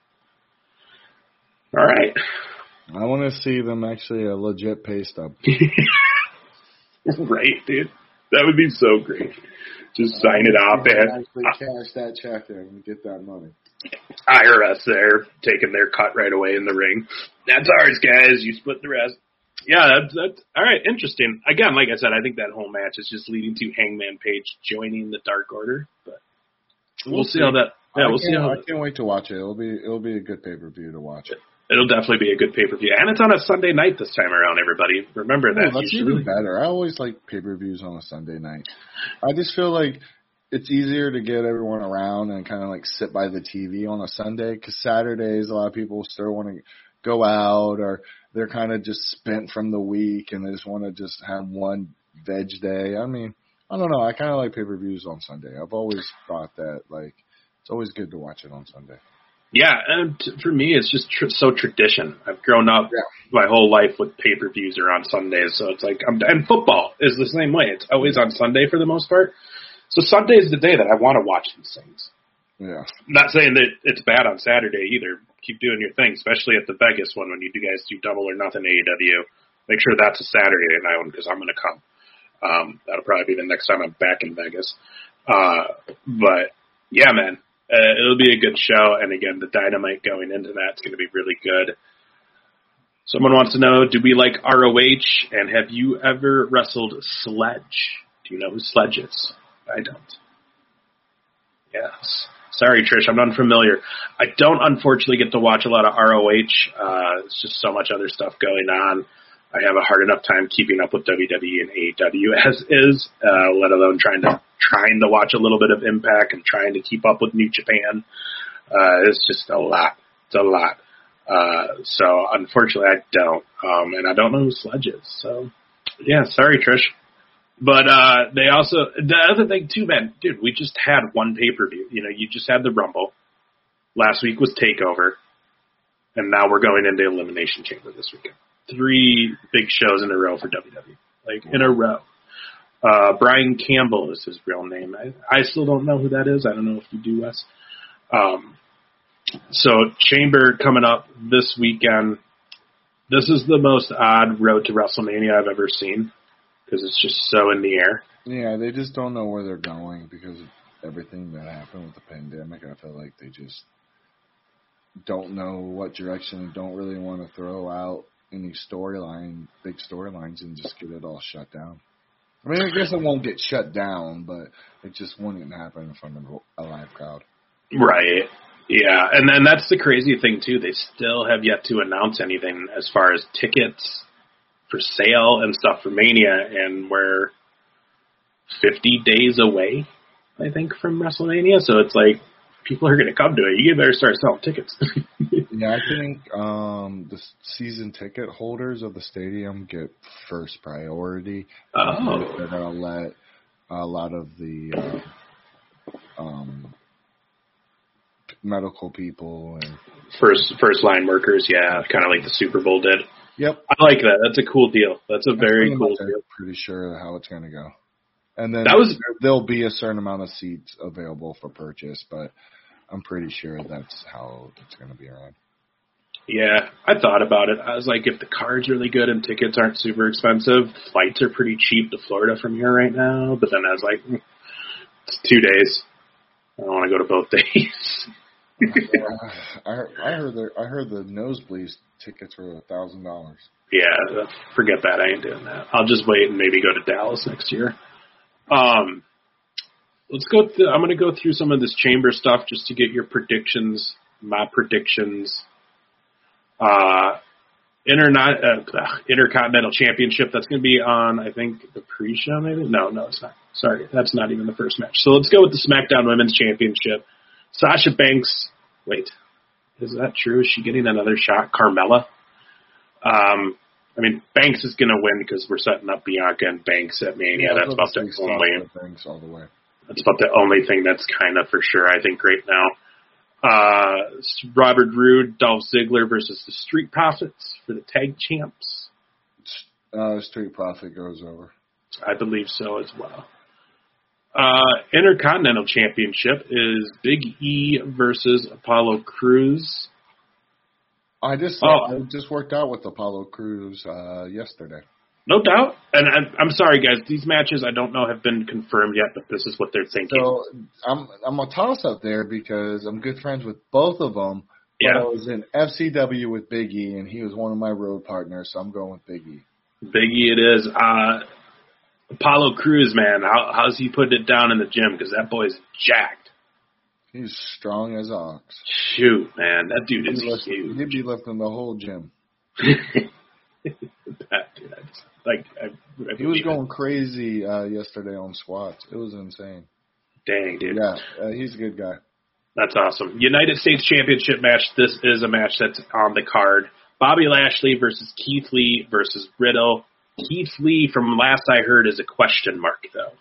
All right. I want to see them actually a legit pay stub. Right, dude. That would be so great. Just sign it off, man. Actually cash that check in and get that money. I R S there, taking their cut right away in the ring. That's ours, guys. You split the rest. Yeah, that's, that's all right. Interesting. Again, like I said, I think that whole match is just leading to Hangman Page joining the Dark Order. But we'll, we'll see. see how that. Yeah, I we'll see how. I can't wait to watch it. It'll be it'll be a good pay per view to watch it. It'll definitely be a good pay-per-view. And it's on a Sunday night this time around, everybody. Remember that. Oh, that's even better. I always like pay-per-views on a Sunday night. I just feel like it's easier to get everyone around and kind of like sit by the T V on a Sunday, because Saturdays a lot of people still want to go out, or they're kind of just spent from the week and they just want to just have one veg day. I mean, I don't know. I kind of like pay-per-views on Sunday. I've always thought that, like, it's always good to watch it on Sunday. Yeah, and t- for me, it's just tr- so tradition. I've grown up Yeah. my whole life with pay-per-views are on Sundays, so it's like, I'm, and football is the same way. It's always on Sunday for the most part. So Sunday is the day that I want to watch these things. Yeah. I'm not saying that it's bad on Saturday either. Keep doing your thing, especially at the Vegas one when you guys do double or nothing A E W. Make sure that's a Saturday night one because I'm going to come. Um, that'll probably be the next time I'm back in Vegas. Uh, but, yeah, man. Uh, it'll be a good show, and again, the Dynamite going into that's going to be really good. Someone wants to know, do we like R O H, and have you ever wrestled Sledge? Do you know who Sledge is? I don't. Yes. Sorry, Trish, I'm unfamiliar. I don't, unfortunately, get to watch a lot of R O H. Uh, it's just so much other stuff going on. I have a hard enough time keeping up with W W E and A E W as is, uh, let alone trying to trying to watch a little bit of Impact and trying to keep up with New Japan. Uh, it's just a lot. It's a lot. Uh, so unfortunately, I don't, um, and I don't know who Sledge is. So yeah, sorry, Trish. But uh, they also the other thing too, man, dude, we just had one pay per view. You know, you just had the Rumble. Last week was Takeover, and now we're going into Elimination Chamber this weekend. Three big shows in a row for W W E, like in a row. Uh, Brian Campbell is his real name. I, I still don't know who that is. I don't know if you do, Wes. Um, so Chamber coming up this weekend. This is the most odd road to WrestleMania I've ever seen because it's just so in the air. Yeah, they just don't know where they're going because of everything that happened with the pandemic. I feel like they just don't know what direction and don't really want to throw out any storyline, big storylines, and just get it all shut down. I mean, I guess it won't get shut down, but it just wouldn't happen in front of a live crowd. Right. Yeah, and then that's the crazy thing, too. They still have yet to announce anything as far as tickets for sale and stuff for Mania, and we're fifty days away, I think, from WrestleMania. So it's like, people are going to come to it. You better start selling tickets. Yeah, I think um, the season ticket holders of the stadium get first priority. Oh. They're going to let a lot of the uh, um, medical people and First first line workers, yeah, kind of like the Super Bowl did. Yep. I like that. That's a cool deal. That's a very I'm cool deal. pretty sure how it's going to go. And then that was, there, there'll be a certain amount of seats available for purchase, but I'm pretty sure that's how it's going to be around. Yeah, I thought about it. I was like, if the card's really good and tickets aren't super expensive, flights are pretty cheap to Florida from here right now. But then I was like, mm, it's two days. I don't want to go to both days. uh, I, I heard the I heard the nosebleeds tickets were a thousand dollars. Yeah, forget that. I ain't doing that. I'll just wait and maybe go to Dallas next year. Um, let's go. Th- I'm going to go through some of this Chamber stuff just to get your predictions, my predictions. Uh, Interna- uh, Intercontinental Championship. That's going to be on, I think, the pre-show. Maybe no, no, it's not. Sorry, that's not even the first match. So let's go with the SmackDown Women's Championship. Sasha Banks. Wait, is that true? Is she getting another shot? Carmella. Um, I mean, Banks is going to win because we're setting up Bianca and Banks at Mania. Yeah, that's about the only. Banks all the way. That's about the only thing that's kind of for sure, I think, right now. Uh, Robert Roode, Dolph Ziggler versus the Street Profits for the tag champs. Uh, Street Profit goes over. I believe so as well. Uh, Intercontinental Championship is Big E versus Apollo Crews. I just oh. I just worked out with Apollo Crews uh, yesterday. No doubt. And I'm, I'm sorry, guys. These matches I don't know have been confirmed yet, but this is what they're thinking. So I'm I'm a toss up there because I'm good friends with both of them. Yeah. But I was in F C W with Big E, and he was one of my road partners, so I'm going with Big E. Big E it is. Uh, Apollo Crews, man, how, how's he putting it down in the gym? Because that boy's jacked. He's strong as ox. Shoot, man, that dude is he'd lifting, huge. He'd be lifting the whole gym. that dude, I just, like, I, I he was going crazy uh, yesterday on squats. It was insane. Dang, dude. Yeah, uh, he's a good guy. That's awesome. United States Championship match. This is a match that's on the card. Bobby Lashley versus Keith Lee versus Riddle. Keith Lee, from last I heard, is a question mark, though.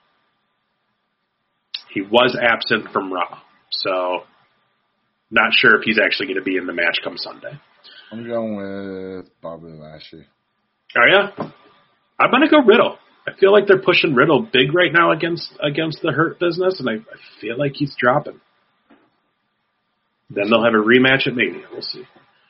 He was absent from Raw, so not sure if he's actually going to be in the match come Sunday. I'm going with Bobby Lashley. Oh, yeah? I'm going to go Riddle. I feel like they're pushing Riddle big right now against against the Hurt Business, and I, I feel like he's dropping. Then they'll have a rematch at Mania. We'll see.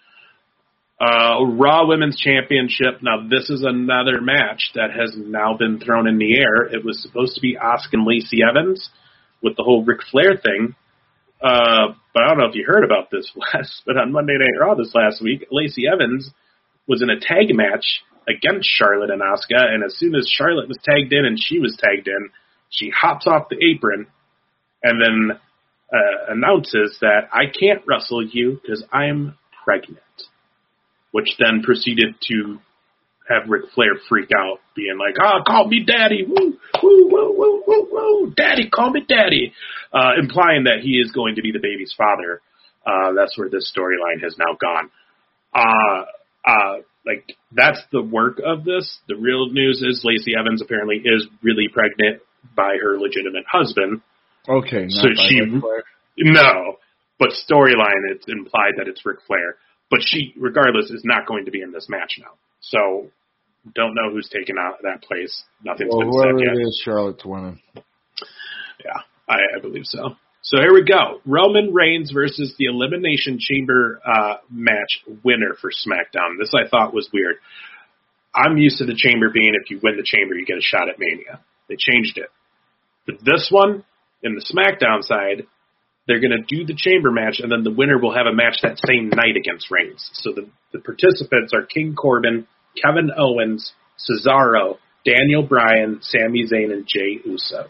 Uh, Raw Women's Championship. Now, this is another match that has now been thrown in the air. It was supposed to be Asuka and Lacey Evans with the whole Ric Flair thing. Uh, but I don't know if you heard about this, Wes, but on Monday Night Raw this last week, Lacey Evans was in a tag match against Charlotte and Asuka, and as soon as Charlotte was tagged in and she was tagged in, she hops off the apron and then uh, announces that I can't wrestle you because I'm pregnant, which then proceeded to have Ric Flair freak out, being like, oh, call me daddy, woo, woo, woo, woo, woo, woo, daddy, call me daddy, uh, implying that he is going to be the baby's father. Uh, that's where this storyline has now gone. Uh, uh, like, that's the work of this. The real news is Lacey Evans apparently is really pregnant by her legitimate husband. Okay, not so by she, Ric Flair. No, but storyline, it's implied that it's Ric Flair. But she, regardless, is not going to be in this match now. So, don't know who's taking out that place. Nothing's Well, been said whoever yet. it is, Charlotte's winning. Yeah, I, I believe so. So here we go. Roman Reigns versus the Elimination Chamber uh, match winner for SmackDown. This I thought was weird. I'm used to the Chamber being if you win the Chamber, you get a shot at Mania. They changed it. But this one, in the SmackDown side, they're going to do the Chamber match, and then the winner will have a match that same night against Reigns. So the, the participants are King Corbin, Kevin Owens, Cesaro, Daniel Bryan, Sami Zayn, and Jey Uso.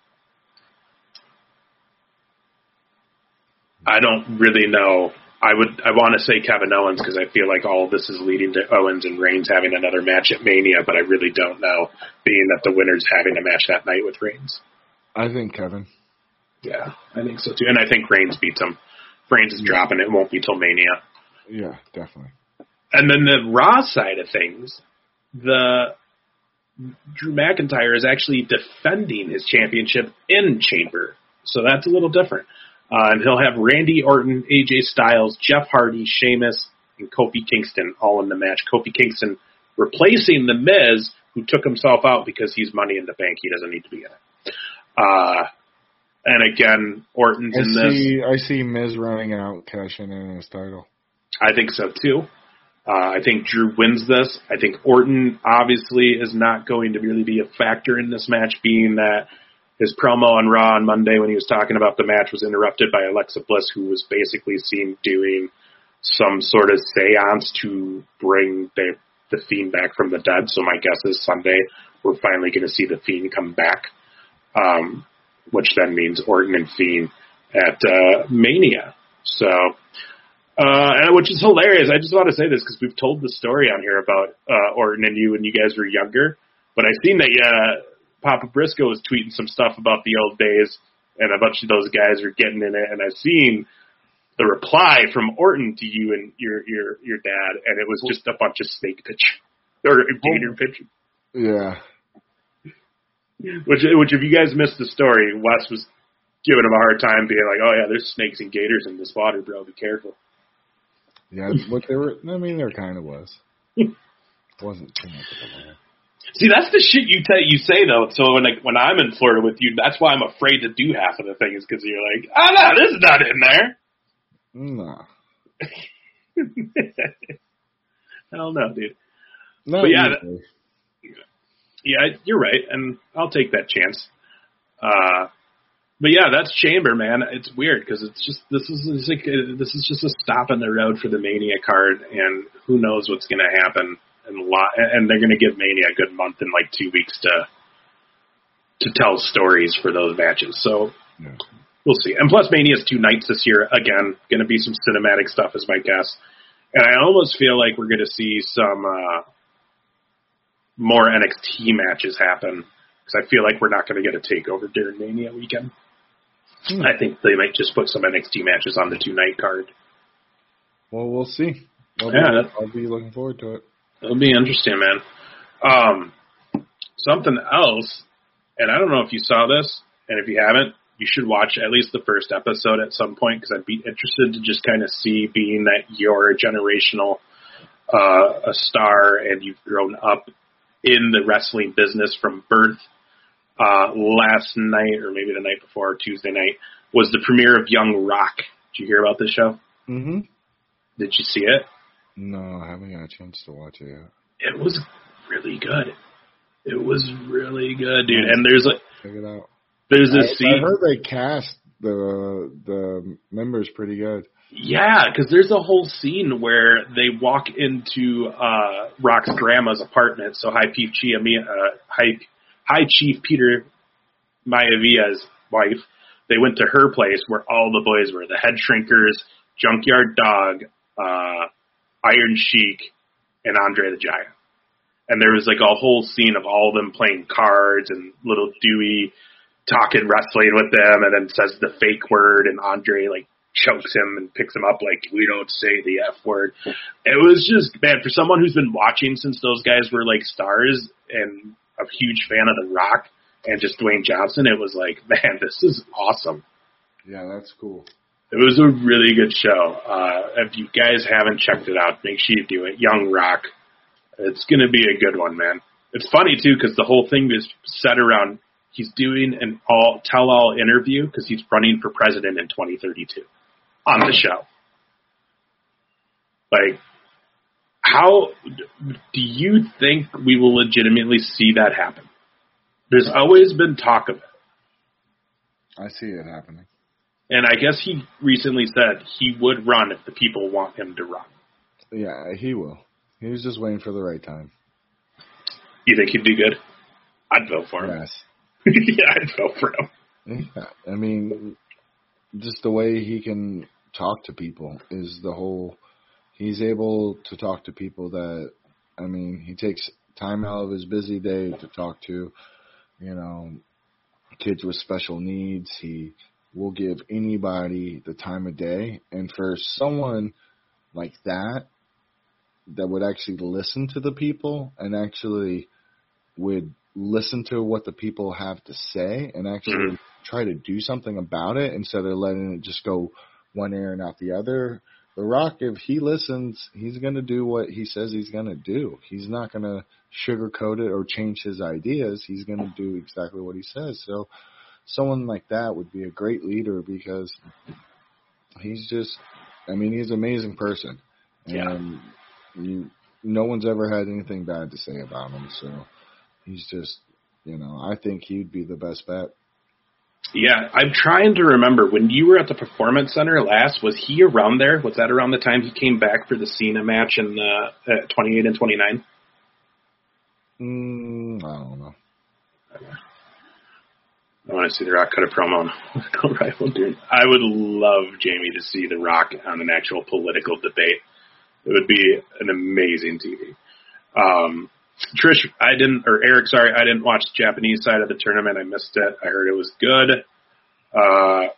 I don't really know. I would. I want to say Kevin Owens because I feel like all of this is leading to Owens and Reigns having another match at Mania, but I really don't know, being that the winner's having a match that night with Reigns. I think Kevin. Yeah, I think so too. And I think Reigns beats him. If Reigns is dropping, it won't be till Mania. Yeah, definitely. And then the Raw side of things, the Drew McIntyre is actually defending his championship in Chamber. So that's a little different. Uh, and he'll have Randy Orton, A J Styles, Jeff Hardy, Sheamus, and Kofi Kingston all in the match. Kofi Kingston replacing The Miz, who took himself out because he's Money in the Bank. He doesn't need to be in it. Uh, and again, Orton's I in see, this. I see Miz running out, cashing in his title. I think so too. Uh, I think Drew wins this. I think Orton obviously is not going to really be a factor in this match, being that his promo on Raw on Monday when he was talking about the match was interrupted by Alexa Bliss, who was basically seen doing some sort of seance to bring the, the Fiend back from the dead. So my guess is Sunday we're finally going to see the Fiend come back, um, which then means Orton and Fiend at uh, Mania. So, uh, and which is hilarious. I just want to say this because we've told the story on here about uh, Orton and you when you guys were younger, but I've seen that uh, Papa Briscoe was tweeting some stuff about the old days, and a bunch of those guys are getting in it, and I've seen the reply from Orton to you and your your your dad, and it was just a bunch of snake pictures or gator pictures. Yeah. Which, which, if you guys missed the story, Wes was giving him a hard time, being like, "Oh yeah, there's snakes and gators in this water, bro. Be careful." Yeah, what they were. I mean, there kind of was. Wasn't too much of a matter. See, that's the shit you tell you say though. So when like, when I'm in Florida with you, that's why I'm afraid to do half of the things because you're like, "Oh no, this is not in there." Nah. Hell no, dude. Not but yeah, usually. yeah, you're right, and I'll take that chance. Uh, but yeah, that's Chamber, man. It's weird because it's just this is it's like, this is just a stop in the road for the Mania card, and who knows what's going to happen. And, a lot, and they're going to give Mania a good month in like two weeks to to tell stories for those matches. So yeah. We'll see. And plus, Mania's two nights this year. Again, going to be some cinematic stuff, is my guess. And I almost feel like we're going to see some uh, more N X T matches happen because I feel like we're not going to get a takeover during Mania weekend. Hmm. I think they might just put some N X T matches on the two-night card. Well, we'll see. I'll yeah, be, I'll be looking forward to it. It'll be interesting, man. Um, something else, and I don't know if you saw this, and if you haven't, you should watch at least the first episode at some point, because I'd be interested to just kind of see, being that you're a generational uh, a star and you've grown up in the wrestling business from birth. Uh, last night, or maybe the night before, Tuesday night, was the premiere of Young Rock. Did you hear about this show? Mm-hmm. Did you see it? No, I haven't got a chance to watch it yet. It was really good. It was really good, dude. And there's like, check it out. There's this I, scene. I heard they cast the the members pretty good. Yeah, because there's a whole scene where they walk into uh, Rock's grandma's apartment. So High Chief Chia, uh, High, High Chief Peter Maiavia's wife. They went to her place where all the boys were: the Head Shrinkers, Junkyard Dog, uh, Iron Sheik, and Andre the Giant. And there was like a whole scene of all of them playing cards and little Dewey talking wrestling with them, and then says the fake word, and Andre like chokes him and picks him up like, we don't say the F word. It was just, man, for someone who's been watching since those guys were like stars and a huge fan of The Rock and just Dwayne Johnson, it was like, man, this is awesome. Yeah, that's cool. It was a really good show. Uh, if you guys haven't checked it out, make sure you do it. Young Rock. It's going to be a good one, man. It's funny, too, because the whole thing is set around he's doing an all tell-all interview because he's running for president in twenty thirty-two on the show. Like, how do you think we will legitimately see that happen? There's always been talk of it. I see it happening. And I guess he recently said he would run if the people want him to run. Yeah, he will. He was just waiting for the right time. You think he'd be good? I'd vote for him. Yes. Yeah, I'd vote for him. Yeah, I mean, just the way he can talk to people is the whole. He's able to talk to people that, I mean, he takes time out of his busy day to talk to, you know, kids with special needs. He will give anybody the time of day. And for someone like that, that would actually listen to the people and actually would listen to what the people have to say and actually mm-hmm. try to do something about it instead of letting it just go one ear and out the other. The Rock, if he listens, he's going to do what he says he's going to do. He's not going to sugarcoat it or change his ideas. He's going to do exactly what he says. So someone like that would be a great leader because he's just, I mean, he's an amazing person. Yeah. And you, no one's ever had anything bad to say about him. So he's just, you know, I think he'd be the best bet. Yeah, I'm trying to remember. When you were at the Performance Center last, was he around there? Was that around the time he came back for the Cena match in the uh, twenty-eight and twenty-nine? Mm, I don't know. I want to see The Rock cut a promo on political rival, dude. I would love, Jamie, to see The Rock on an actual political debate. It would be an amazing T V. Um, Trish, I didn't, or Eric, sorry, I didn't watch the Japanese side of the tournament. I missed it. I heard it was good. Uh,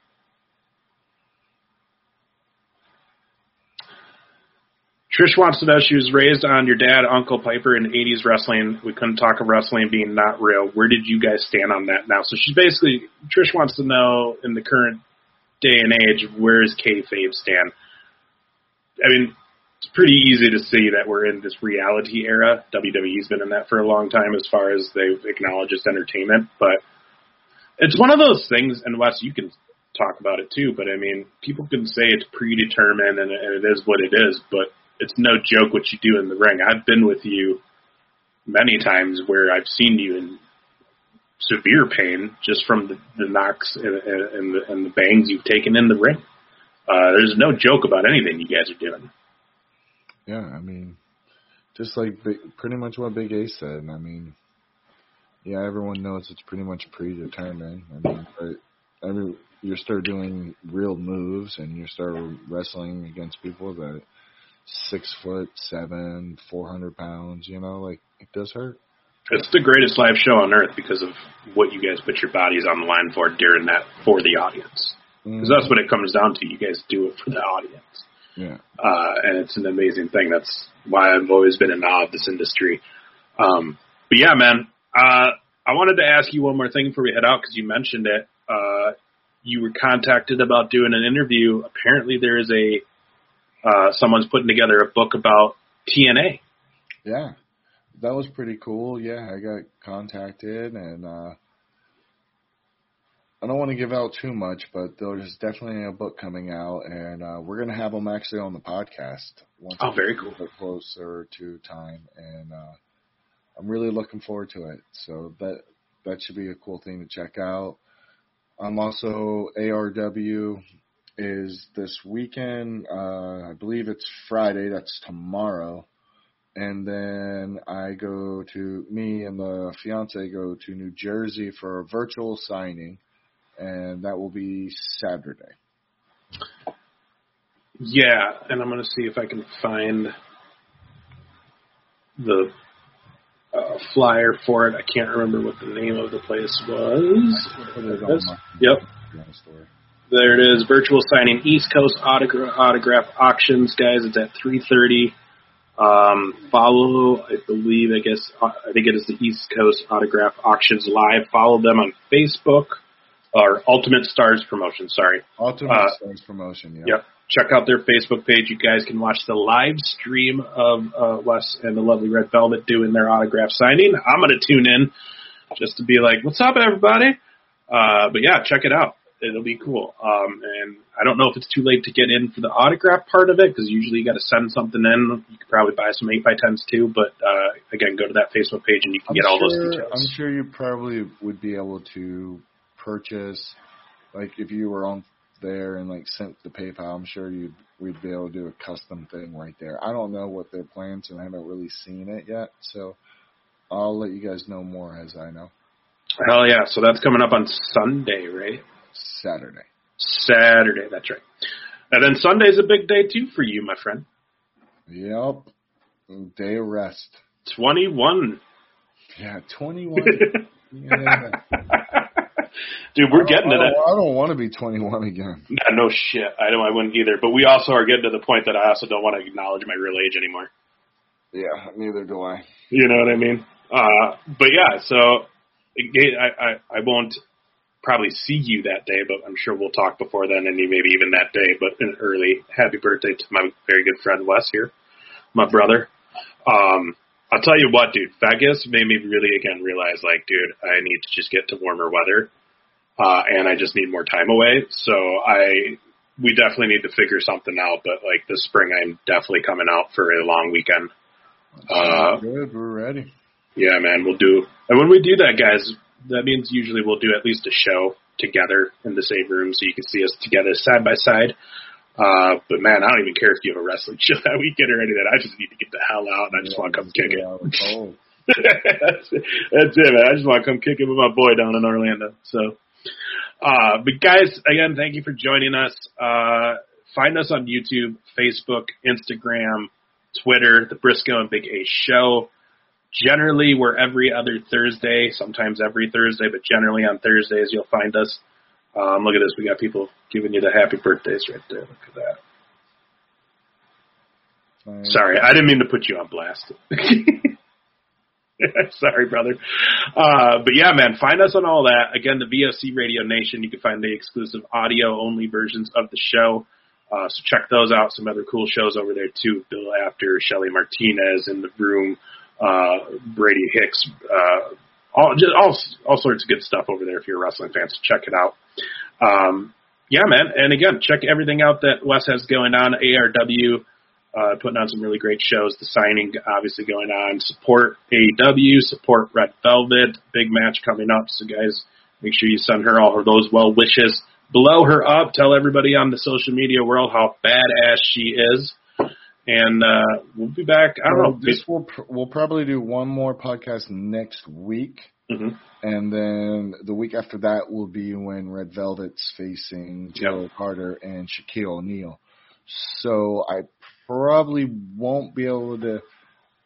Trish wants to know, she was raised on your dad, Uncle Piper, in eighties wrestling. We couldn't talk of wrestling being not real. Where did you guys stand on that now? So she's basically, Trish wants to know, in the current day and age, where does kayfabe stand? I mean, it's pretty easy to see that we're in this reality era. W W E's been in that for a long time as far as they've acknowledged as entertainment. But it's one of those things, and Wes, you can talk about it too, but I mean, people can say it's predetermined and, and it is what it is, but it's no joke what you do in the ring. I've been with you many times where I've seen you in severe pain just from the, the knocks and, and, the, and the bangs you've taken in the ring. Uh, there's no joke about anything you guys are doing. Yeah, I mean, just like big, pretty much what Big A said. I mean, yeah, everyone knows it's pretty much predetermined. I mean, but every you start doing real moves and you start wrestling against people that six foot seven, four hundred pounds. You know, like it does hurt. It's the greatest live show on earth because of what you guys put your bodies on the line for during that for the audience. Because that's what it comes down to. You guys do it for the audience. Yeah. Uh, and it's an amazing thing. That's why I've always been in awe of this industry. Um, but yeah, man, uh, I wanted to ask you one more thing before we head out because you mentioned it. Uh, you were contacted about doing an interview. Apparently there is a, uh, someone's putting together a book about T N A. Yeah. That was pretty cool. Yeah, I got contacted, and uh, I don't want to give out too much, but there's definitely a book coming out, and uh, we're going to have them actually on the podcast once oh, very cool. a bit closer to time, and uh, I'm really looking forward to it. So that that should be a cool thing to check out. I'm also A R W is this weekend. Uh, I believe it's Friday. That's tomorrow. And then I go to, me and the fiance go to New Jersey for a virtual signing, and that will be Saturday. Yeah, and I'm going to see if I can find the uh, flyer for it. I can't remember what the name of the place was. Put it on my, yep. my story. There it is, virtual signing, East Coast Autogra- Autograph Auctions, guys. It's at three thirty. Um, follow, I believe, I guess, I think it is the East Coast Autograph Auctions Live. Follow them on Facebook, or Ultimate Stars Promotion, sorry. Ultimate uh, Stars Promotion, yeah. Yep. Check out their Facebook page. You guys can watch the live stream of uh, Wes and the lovely Red Velvet doing their autograph signing. I'm going to tune in just to be like, what's up, everybody? Uh, but yeah, check it out. It'll be cool. Um, and I don't know if it's too late to get in for the autograph part of it, because usually you got to send something in. You could probably buy some eight by tens too, but uh, again, go to that Facebook page and you can I'm get all sure, those details. I'm sure you probably would be able to purchase, like if you were on there and like sent the PayPal, I'm sure you'd we'd be able to do a custom thing right there. I don't know what their plans, and I haven't really seen it yet, so I'll let you guys know more as I know. Hell yeah! So that's coming up on Sunday, right? Saturday. Saturday, that's right. And then Sunday's a big day, too, for you, my friend. Yep. Day of rest. twenty-one. Yeah, twenty-one. Yeah. Dude, we're getting to that. I don't want to be twenty-one again. Yeah, no shit. I don't. I wouldn't either. But we also are getting to the point that I also don't want to acknowledge my real age anymore. Yeah, neither do I. You know what I mean? Uh, but, yeah, so I, I, I won't probably see you that day, but I'm sure we'll talk before then, and maybe even that day. But an early happy birthday to my very good friend Wes here, my brother. Um, I'll tell you what, dude, Vegas made me really again realize, like, dude, I need to just get to warmer weather, uh, and I just need more time away. So I, we definitely need to figure something out. But like this spring, I'm definitely coming out for a long weekend. Uh, good, we're ready. Yeah, man, we'll do. And when we do that, guys, that means usually we'll do at least a show together in the same room so you can see us together side by side. Uh, but, man, I don't even care if you have a wrestling show that weekend or any of that. I just need to get the hell out, and I just yeah, want to come kick it. that's, it. That's it, man. I just want to come kick it with my boy down in Orlando. So, uh, but, guys, again, thank you for joining us. Uh, find us on YouTube, Facebook, Instagram, Twitter, The Briscoe and Big A Show. Generally, we're every other Thursday, sometimes every Thursday, but generally on Thursdays you'll find us. Um, look at this. We got people giving you the happy birthdays right there. Look at that. Nice. Sorry, I didn't mean to put you on blast. Sorry, brother. Uh, but, yeah, man, find us on all that. Again, the V O C Radio Nation. You can find the exclusive audio-only versions of the show. Uh, so check those out. Some other cool shows over there, too. Bill After, Shelly Martinez in the room. Uh, Brady Hicks, uh, all, just all, all sorts of good stuff over there if you're a wrestling fan, so check it out. Um, yeah, man, and again, check everything out that Wes has going on. A R W, uh, putting on some really great shows. The signing, obviously, going on. Support A E W, support Red Velvet, big match coming up, so guys, make sure you send her all of those well wishes. Blow her up, tell everybody on the social media world how badass she is. And uh, we'll be back. I don't well, know. This will pr- we'll probably do one more podcast next week, mm-hmm. and then the week after that will be when Red Velvet's facing Joe yep. Carter and Shaquille O'Neal. So I probably won't be able to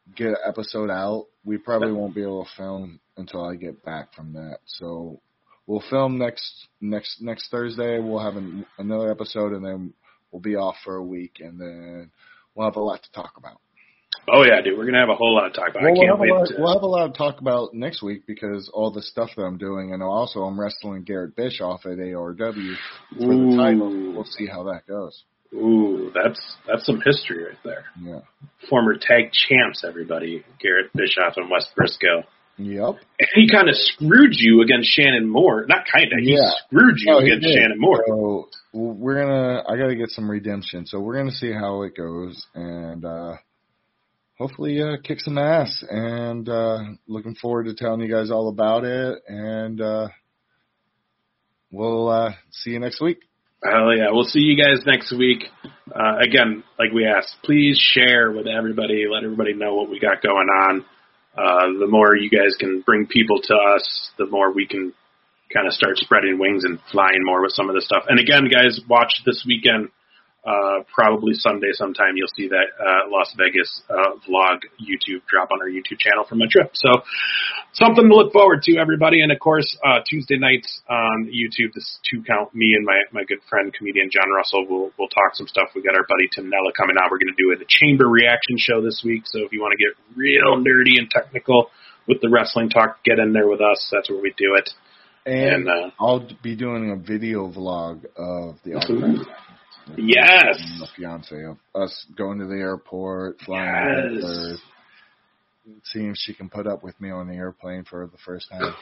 get an episode out. We probably won't be able to film until I get back from that. So we'll film next next next Thursday. We'll have an, another episode, and then we'll be off for a week, and then we'll have a lot to talk about. Oh, yeah, dude. We're going to have a whole lot to talk about. Well, I can't we'll, have wait lot, to... we'll have a lot to talk about next week because all the stuff that I'm doing, and also I'm wrestling Garrett Bischoff at A R W for Ooh. the title. We'll see how that goes. Ooh, that's that's some history right there. Yeah. Former tag champs, everybody, Garrett Bischoff and Wes Briscoe. Yep. And he kind of screwed you against Shannon Moore. Not kind of. He Yeah. screwed you Oh, he against did. Shannon Moore. So we're gonna. I got to get some redemption. So we're gonna see how it goes, and uh, hopefully uh, kick some ass. And uh, looking forward to telling you guys all about it. And uh, we'll uh, see you next week. Hell yeah. We'll see you guys next week. Uh, again, like we asked, please share with everybody. Let everybody know what we got going on. Uh, the more you guys can bring people to us, the more we can kind of start spreading wings and flying more with some of this stuff. And again, guys, watch this weekend. Uh, probably Sunday sometime you'll see that uh, Las Vegas uh, vlog YouTube drop on our YouTube channel from my trip. So something to look forward to, everybody. And, of course, uh, Tuesday nights on YouTube, this two-count, me and my, my good friend, comedian John Russell, will will talk some stuff. We got our buddy Tim Nella coming out. We're going to do a Chamber reaction show this week. So if you want to get real nerdy and technical with the wrestling talk, get in there with us. That's where we do it. And, and uh, I'll be doing a video vlog of the autograph. Yes. My fiance, of us going to the airport, flying Yes. over, seeing if she can put up with me on the airplane for the first time.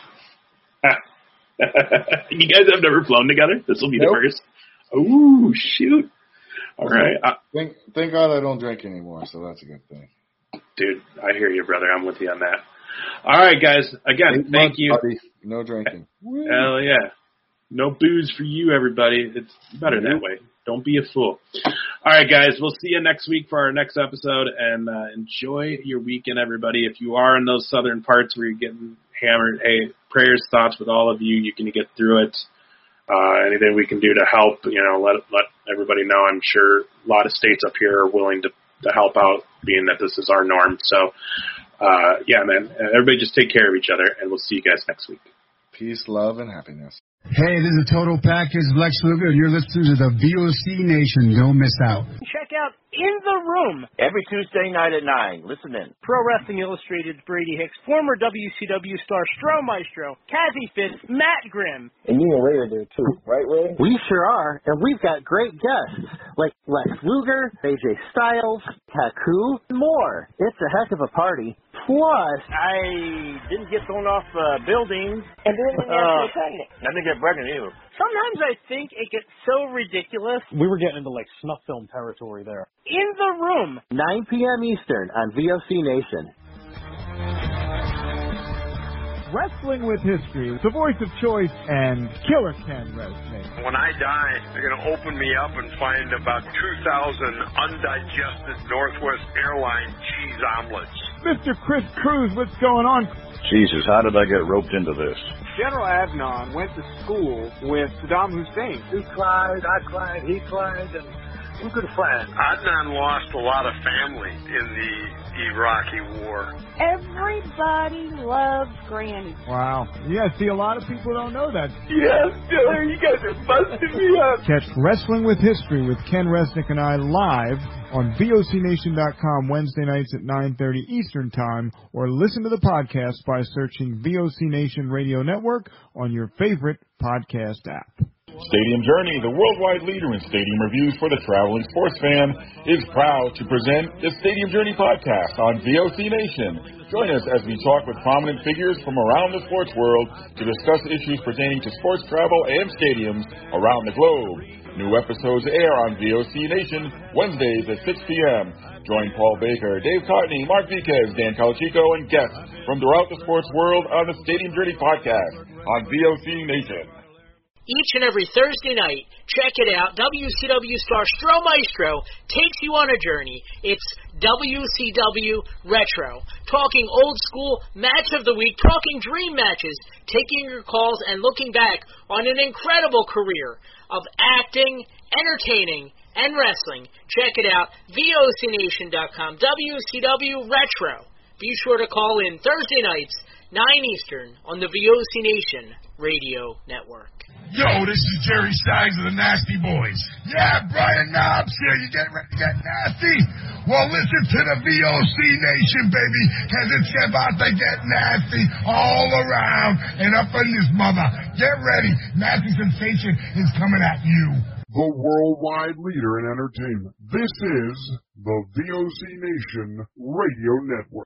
You guys have never flown together? This will be Nope. the first. Ooh, shoot. All right. Uh, Thank, thank God I don't drink anymore, so that's a good thing. dude, I hear you, brother. I'm with you on that. All right, guys. Again, Eight thank months, you. buddy. No drinking. Hell yeah. No booze for you, everybody. It's better that way. Don't be a fool. All right, guys. We'll see you next week for our next episode, and uh, enjoy your weekend, everybody. If you are in those southern parts where you're getting hammered, hey, prayers, thoughts with all of you. You can get through it. Uh, anything we can do to help, you know, let let everybody know. I'm sure a lot of states up here are willing to, to help out, being that this is our norm. So, uh, yeah, man, everybody just take care of each other, and we'll see you guys next week. Peace, love, and happiness. Hey, this is Total Package, Lex Luger, and you're listening to the V O C Nation. Don't miss out. Check out In the Room every Tuesday night at nine. Listen in. Pro Wrestling Illustrated's Brady Hicks, former W C W star Stro Maestro, Kazzy Fitz, Matt Grimm. And you and Ray are there too, right, Ray? We sure are, and we've got great guests like Lex Luger, A J Styles, Taku, and more. It's a heck of a party. Plus, I didn't get thrown off uh, buildings. And then you Uh, get pregnant. I didn't get pregnant either. Sometimes I think it gets so ridiculous. We were getting into like snuff film territory there. In the Room. nine p.m. Eastern on V O C Nation. Wrestling with History, the voice of choice, and Killer Ken Resnick. When I die, they're going to open me up and find about two thousand undigested Northwest Airlines cheese omelets. Mister Chris Cruz, what's going on? Jesus, how did I get roped into this? General Adnan went to school with Saddam Hussein. He cried, I cried, he cried, and we're good friends. Adnan lost a lot of family in the Iraqi war. Everybody loves Granny. Wow. Yeah, see, a lot of people don't know that. Yes, Killer, you guys are busting me up. Catch Wrestling with History with Ken Resnick and I live on V O C Nation dot com Wednesday nights at nine thirty Eastern Time, or listen to the podcast by searching V O C Nation Radio Network on your favorite podcast app. Stadium Journey, the worldwide leader in stadium reviews for the traveling sports fan, is proud to present the Stadium Journey podcast on V O C Nation. Join us as we talk with prominent figures from around the sports world to discuss issues pertaining to sports travel and stadiums around the globe. New episodes air on V O C Nation Wednesdays at six p.m. Join Paul Baker, Dave Cotney, Mark Viquez, Dan Calachico, and guests from throughout the sports world on the Stadium Journey podcast on V O C Nation. Each and every Thursday night, check it out, W C W star Stro Maestro takes you on a journey. It's W C W Retro, talking old school, match of the week, talking dream matches, taking your calls and looking back on an incredible career of acting, entertaining, and wrestling. Check it out, V O C Nation dot com, W C W Retro. Be sure to call in Thursday nights, nine Eastern, on the V O C Nation Radio Network. Yo, this is Jerry Steins of the Nasty Boys. Yeah, Brian Knobs here. You getting ready to get nasty? Well, listen to the V O C Nation, baby, because it's about to get nasty all around and up in this mother. Get ready. Nasty Sensation is coming at you. The worldwide leader in entertainment. This is the V O C Nation Radio Network.